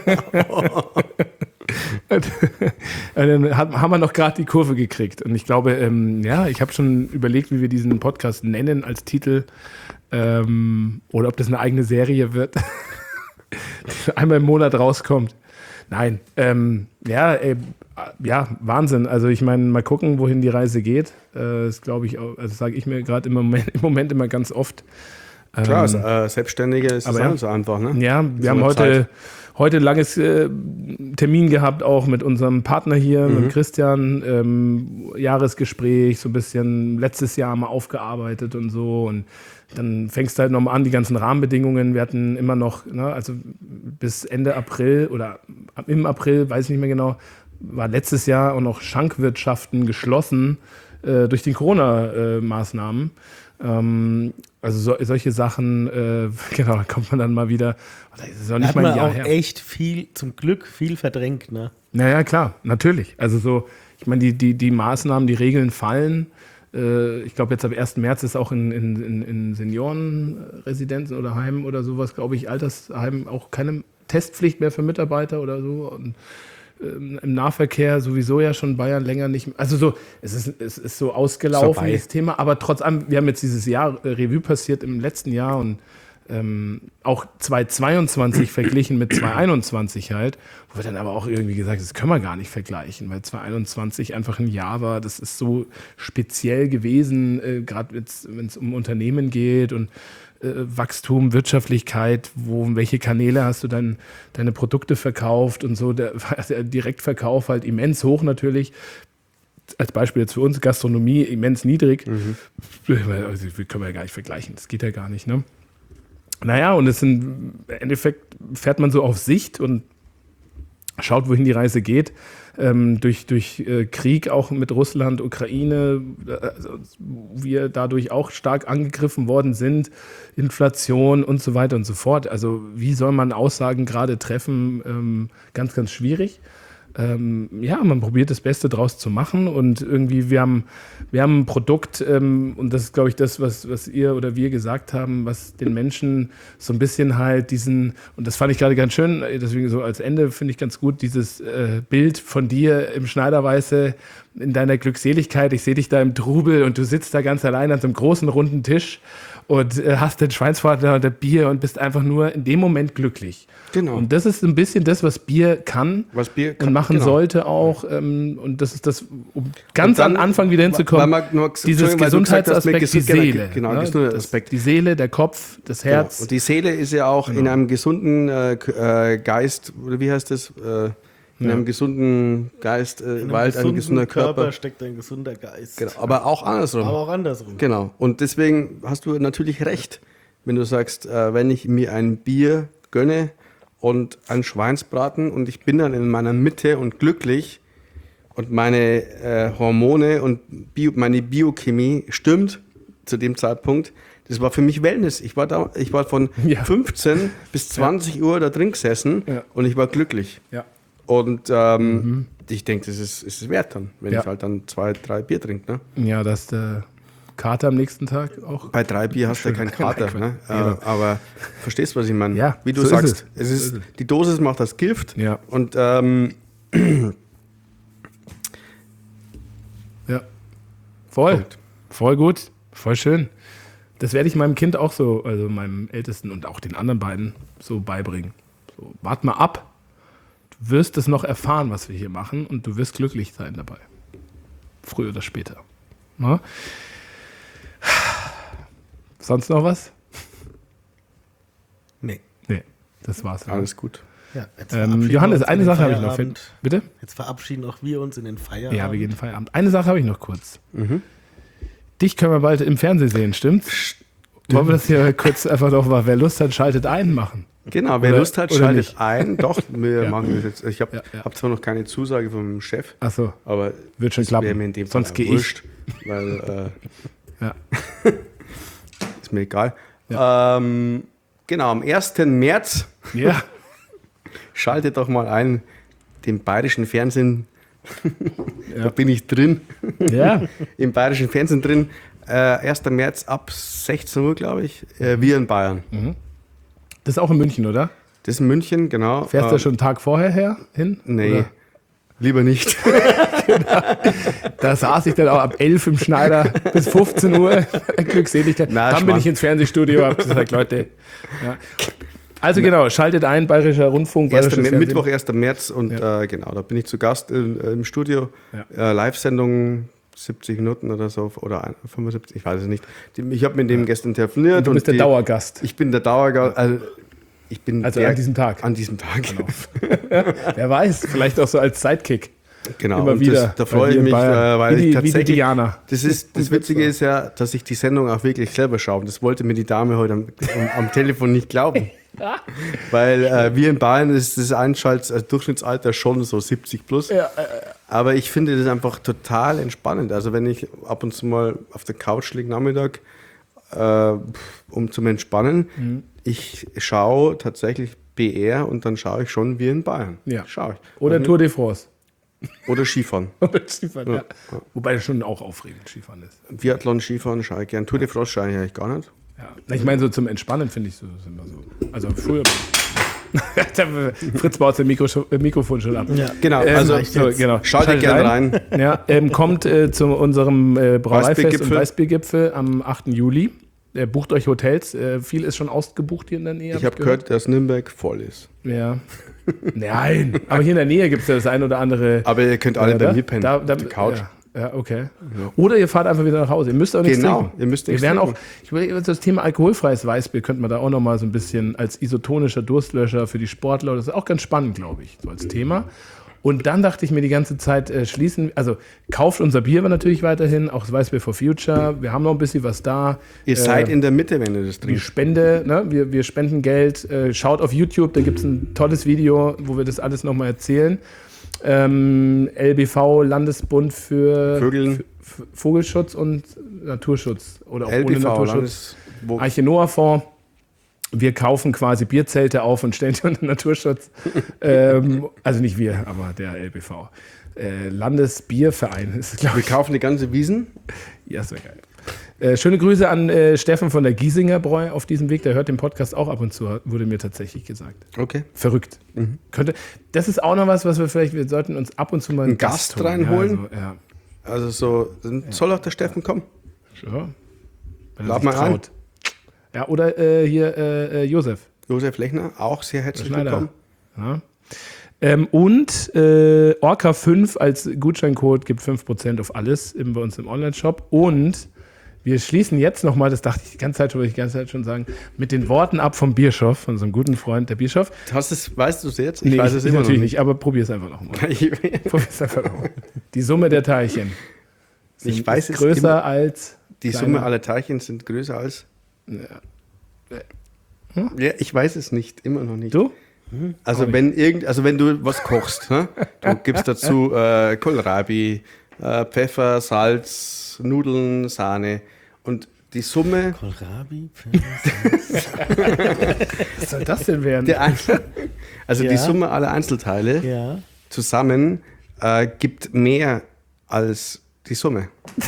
Und dann hat- haben wir noch gerade die Kurve gekriegt. Und ich glaube, ähm, ja, ich habe schon überlegt, wie wir diesen Podcast nennen als Titel. Ähm, oder ob das eine eigene Serie wird, die einmal im Monat rauskommt. Nein, ähm, ja, ey, ja, Wahnsinn. Also ich meine, mal gucken, wohin die Reise geht. Äh, das glaube ich auch, also sage ich mir gerade im Moment, im Moment immer ganz oft. Klar, Ähm, als äh, Selbstständiger ist das aber auch ja. nicht so einfach, ne? Ja, So wir haben eine heute, Zeit. heute ein langes äh, Termin gehabt, auch mit unserem Partner hier, Mhm. mit Christian. Ähm, Jahresgespräch, so ein bisschen letztes Jahr mal aufgearbeitet und so. Und dann fängst du halt nochmal an, die ganzen Rahmenbedingungen. Wir hatten immer noch, ne, also bis Ende April oder ab- im April, weiß ich nicht mehr genau, war letztes Jahr auch noch Schankwirtschaften geschlossen äh, durch die Corona-Maßnahmen. Ähm, also so, solche Sachen, äh, genau, da kommt man dann mal wieder. Das ist noch Da nicht hat mal man ein Jahr auch her. echt viel, zum Glück, viel verdrängt. Ne? Naja, klar, natürlich. Also so, ich meine, die, die, die Maßnahmen, die Regeln fallen. Äh, ich glaube, jetzt ab ersten März ist auch in, in, in, in Seniorenresidenzen oder Heimen oder sowas, glaube ich, Altersheimen auch keine Testpflicht mehr für Mitarbeiter oder so. Und ähm, im Nahverkehr sowieso ja schon Bayern länger nicht mehr. Also so, es ist, es ist so ausgelaufen, Vorbei. dieses Thema. Aber trotz allem, wir haben jetzt dieses Jahr äh, Revue passiert im letzten Jahr und ähm, auch zweitausendzweiundzwanzig verglichen mit zweitausendeinundzwanzig halt, wo wir dann aber auch irgendwie gesagt, das können wir gar nicht vergleichen, weil zweitausendeinundzwanzig einfach ein Jahr war, das ist so speziell gewesen, äh, gerade wenn es um Unternehmen geht und äh, Wachstum, Wirtschaftlichkeit, wo, welche Kanäle hast du dann deine Produkte verkauft und so, der, der Direktverkauf halt immens hoch natürlich. Als Beispiel jetzt für uns, Gastronomie immens niedrig. Also, wir können wir ja gar nicht vergleichen, das geht ja gar nicht, ne? Naja, und es sind, im Endeffekt fährt man so auf Sicht und schaut, wohin die Reise geht. Ähm, durch durch äh, Krieg auch mit Russland, Ukraine, äh, also wir dadurch auch stark angegriffen worden sind, Inflation und so weiter und so fort. Also wie soll man Aussagen gerade treffen? Ähm, ganz, ganz schwierig. Ähm, ja, man probiert das Beste draus zu machen und irgendwie, wir haben, wir haben ein Produkt ähm, und das ist, glaube ich, das, was, was ihr oder wir gesagt haben, was den Menschen so ein bisschen halt diesen, und das fand ich gerade ganz schön, deswegen so als Ende finde ich ganz gut, dieses äh, Bild von dir im Schneiderweiße in deiner Glückseligkeit, ich sehe dich da im Trubel und du sitzt da ganz allein an so einem großen runden Tisch und äh, hast den Schweinsbraten und das Bier und bist einfach nur in dem Moment glücklich. Genau. Und das ist ein bisschen das, was Bier kann, Was Bier und kann, machen genau. sollte auch. Ähm, und das ist das, um ganz Und dann, am Anfang wieder hinzukommen, weil man nur- dieses Entschuldigung, weil du gesagt hast, mit Gesundheitsaspekt, die Gesund- Seele. genau, ne? Gesundheitsaspekt. Das, die Seele, der Kopf, das Herz. Genau. Und die Seele ist ja auch in einem gesunden äh, K- äh, Geist, oder wie heißt das? Äh, in einem gesunden Geist, äh, In einem Wald, ein gesunden gesunder Körper. steckt ein gesunder Geist. Genau. Aber auch andersrum. Aber auch andersrum. Genau. Und deswegen hast du natürlich recht, wenn du sagst, äh, wenn ich mir ein Bier gönne und einen Schweinsbraten und ich bin dann in meiner Mitte und glücklich und meine äh, Hormone und Bio, meine Biochemie stimmt zu dem Zeitpunkt, Das war für mich Wellness. Ich war da, ich war von Ja. fünfzehn bis zwanzig Uhr da drin gesessen Ja. und ich war glücklich. Ja. Und ähm, ich denke, das ist, ist es wert dann, wenn Ja. ich halt dann zwei, drei Bier trinke. Ne? Ja, dass der Kater am nächsten Tag auch. Bei drei Bier hast du ja keinen Kater. Ne? Äh, Genau. aber verstehst du, was ich meine? Ja, Wie du so ist sagst, es. es ist, die Dosis macht das Gift. Ja. Und ähm, Ja. Voll. Punkt. Voll gut. Voll schön. Das werde ich meinem Kind auch so, also meinem Ältesten und auch den anderen beiden so beibringen. So, wart mal ab. Du wirst es noch erfahren, was wir hier machen und du wirst glücklich sein dabei. Früher oder später. Na? Sonst noch was? Nee. Nee, das war's. alles gut. Ja, jetzt Ähm, verabschieden wir Johannes, uns in eine den Sache habe ich noch. Feierabend. Bitte? Jetzt verabschieden auch wir uns in den Feierabend. Ja, wir gehen Feierabend. Eine Sache habe ich noch kurz. Dich können wir bald im Fernsehen sehen, stimmt's? Wollen wir das hier kurz einfach noch mal, wer Lust hat, schaltet ein machen? Genau, wer Oder- Lust hat, oder schaltet nicht. ein. Doch, wir machen das jetzt. Ich habe Ja, ja. hab zwar noch keine Zusage vom Chef, Achso, aber wird schon das wäre klappen. mir in dem Sonst Fall gehe ich. wurscht, weil äh, Ja. ist mir egal. Ähm, genau, am ersten März Ja, schaltet doch mal ein, den bayerischen Fernsehen. Ja. Da bin ich drin, ja. im bayerischen Fernsehen drin. Äh, ersten März ab sechzehn Uhr, glaube ich. Äh, wir in Bayern. Das ist auch in München, oder? Das ist in München, genau. Fährst du Ähm, schon einen Tag vorher her hin? Nee, Oder? lieber nicht. Da saß ich dann auch ab elf im Schneider bis fünfzehn Uhr. Glückseligkeit. Na, Dann bin Schmarrn. ich ins Fernsehstudio, hab gesagt, Leute. Ja. Also genau, schaltet ein, Bayerischer Rundfunk, Erster Bayerisches Mä- Fernsehen. Mittwoch, ersten März und äh, genau, da bin ich zu Gast im, äh, im Studio. Ja. Äh, Live-Sendung, siebzig Minuten oder so, oder ein- fünfundsiebzig, ich weiß es nicht. Die, ich habe mit dem gestern telefoniert. Du bist der die, Dauergast. Ich bin der Dauergast. Also, ich bin Also der, an diesem Tag. An diesem Tag. Wer weiß, vielleicht auch so als Sidekick. Genau, Immer und wieder. Das, da bei freue dir ich in mich, äh, Bayern. weil wie die, ich wie die tatsächlich. Diana. Das, ist, das Witzige ist ja, dass ich die Sendung auch wirklich selber schaue. Und das wollte mir die Dame heute am, am, am Telefon nicht glauben. Weil äh, wir in Bayern ist das Einschalts, also Durchschnittsalter schon so siebzig plus. Ja, äh, Aber ich finde das einfach total entspannend. Also wenn ich ab und zu mal auf der Couch liege Nachmittag, äh, um zum Entspannen, Mhm. ich schaue tatsächlich B R und dann schaue ich schon wie in Bayern. Ja. Schaue ich. Oder Und- Tour de France. Oder Skifahren. Oder Skifahren, ja. Wobei das schon auch aufregend Skifahren ist. Biathlon, Skifahren schaue ich gern. Tour de France schaue ich eigentlich gar nicht. Ja. Ich meine, so zum Entspannen finde ich so, ist immer so. Also früher. Fritz baut sein Mikro, äh, Mikrofon schon ab. Ja. Genau, Ähm, also so, genau. schaltet gerne rein. Ja, ähm, kommt äh, zu unserem äh, Brauereifest und Weißbiergipfel. Weißbiergipfel am achten Juli. Äh, bucht euch Hotels. Äh, viel ist schon ausgebucht hier in der Nähe. Ich habe gehört, dass Nürnberg voll ist. Ja. Nein, aber hier in der Nähe gibt es ja das ein oder andere. Aber ihr könnt alle Ja, bei da- mir pennen, da- auf da- der Couch. Ja, ja, okay. Oder ihr fahrt einfach wieder nach Hause. Ihr müsst auch nichts Genau, trinken. ihr müsst Wir nichts werden auch, trinken. ich will das Thema alkoholfreies Weißbier könnte man da auch noch mal so ein bisschen als isotonischer Durstlöscher für die Sportler. Das ist auch ganz spannend, glaube ich, so als Thema. Und dann dachte ich mir die ganze Zeit, äh, schließen, also kauft unser Bier aber natürlich weiterhin, auch das Weißbier for Future. Wir haben noch ein bisschen was da. Ihr Äh, seid in der Mitte, wenn ihr das die trinkt. Spende, ne? wir, wir spenden Geld. Äh, schaut auf YouTube, da gibt es ein tolles Video, wo wir das alles nochmal erzählen. Ähm, L B V, Landesbund für, Vögeln. für, für Vogelschutz und Naturschutz. Oder auch L B ohne V, Naturschutz. Landes, wo, Arche Noah Fonds. Wir kaufen quasi Bierzelte auf und stellen die unter Naturschutz. ähm, also nicht wir, aber der L B V. Äh, Landesbierverein ist, glaube wir ich. kaufen die ganze Wiesen. Ja, ist ja geil. Äh, schöne Grüße an äh, Steffen von der Giesinger Bräu auf diesem Weg. Der hört den Podcast auch ab und zu, wurde mir tatsächlich gesagt. Okay. Verrückt. Könnte, das ist auch noch was, was wir vielleicht, wir sollten uns ab und zu mal einen Einen Gast holen. reinholen? Ja, also, Also so, soll auch der Steffen kommen? ja. ja. Wenn er Lad sich mal ein. traut. Ja, oder äh, hier äh, äh, Josef. Josef Lechner, auch sehr herzlich Schneider. willkommen. Ja. Ähm, und äh, Orca fünf als Gutscheincode gibt fünf Prozent auf alles im, bei uns im Online-Shop. Und wir schließen jetzt nochmal, das dachte ich die ganze Zeit schon, wollte ich die ganze Zeit schon sagen, mit den Worten ab vom Bischof, von unserem guten Freund, der Bischof. Hast es, weißt du es jetzt? Ich Nee, weiß es immer noch natürlich nicht. nicht, aber probier es einfach nochmal. Ich, Probier es einfach nochmal. Die Summe der Teilchen sind, ich weiß ist es größer immer, als die kleiner. Summe aller Teilchen sind größer als. Ja, ich weiß es nicht, immer noch nicht. Du? Also wenn irgend, also wenn du was kochst, ne? Du gibst dazu äh, Kohlrabi, äh, Pfeffer, Salz, Nudeln, Sahne und die Summe Kohlrabi. Was soll das denn werden? der Einzel also Ja. die Summe aller Einzelteile Ja. zusammen äh, gibt mehr als die Summe.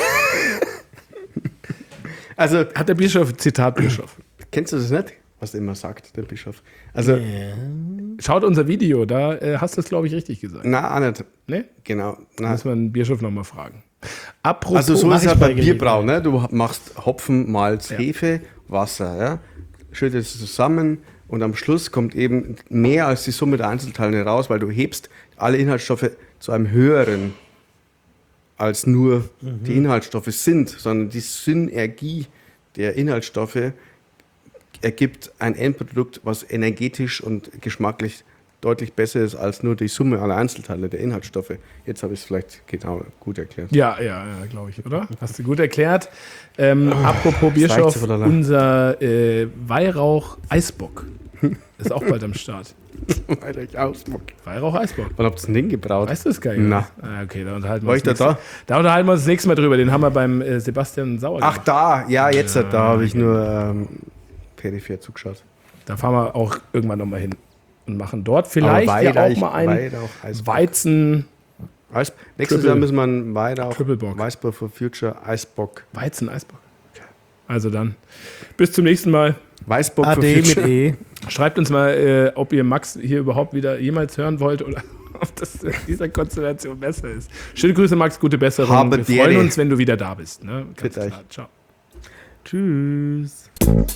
Also, Hat der Bischof, Zitat Bischof. kennst du das nicht, was der immer sagt, der Bischof? Also, Schaut unser Video, da äh, hast du es, glaube ich, richtig gesagt. na, auch nicht. Ne? Genau. Na. Muss man den Bischof nochmal fragen. Apropos, Also so mach ist es ich halt bei bei Bierbrau, Gelegenheit. ne? Du machst Hopfen, Malz, Ja. Hefe, Wasser, ja? Schüttest es zusammen und am Schluss kommt eben mehr als die Summe der Einzelteile raus, weil du hebst alle Inhaltsstoffe zu einem höheren, als nur Mhm. die Inhaltsstoffe sind, sondern die Synergie der Inhaltsstoffe ergibt ein Endprodukt, was energetisch und geschmacklich deutlich besser ist als nur die Summe aller Einzelteile der Inhaltsstoffe. Jetzt habe ich es vielleicht genau gut erklärt. ja, ja, ja glaube ich, oder? Hast du gut erklärt. Ähm, apropos Bischof, sich oder? unser äh, Weihrauch-Eisbock ist auch bald am Start. Weil ich Ausbock. Weihrauch-Eisbock. Wann habt ihr das Ding gebraut? Weißt du das gar nicht? Na. Ah, okay, da unterhalten wir War uns ich da nächste- da? Da unterhalten wir uns das nächste Mal drüber. Den haben wir beim äh, Sebastian Sauer Ach, gemacht. da, ja, jetzt, da habe ich nur ähm, peripher zugeschaut. Da fahren wir auch irgendwann nochmal hin und machen dort vielleicht Aber ja auch Weihrauch- mal ein Weihrauch, Eisbock. Weizen, Eis, nächstes Triple- Jahr müssen wir einen Weihrauch, Triplebock. Weißbock for Future, Eisbock. Weizen-Eisbock. Okay. Also dann, bis zum nächsten Mal. Weißbock for Ade mit Future. E. Schreibt uns mal, äh, ob ihr Max hier überhaupt wieder jemals hören wollt oder ob das in dieser Konstellation besser ist. Schöne Grüße, Max, gute Besserung. Habe Wir die freuen Ehre. uns, wenn du wieder da bist. Ne? Ganz Bitte klar. euch. Ciao. Tschüss.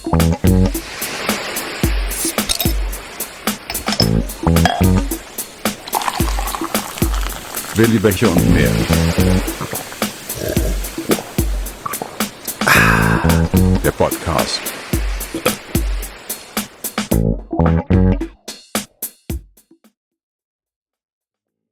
Willi Becher und mehr. Der Podcast.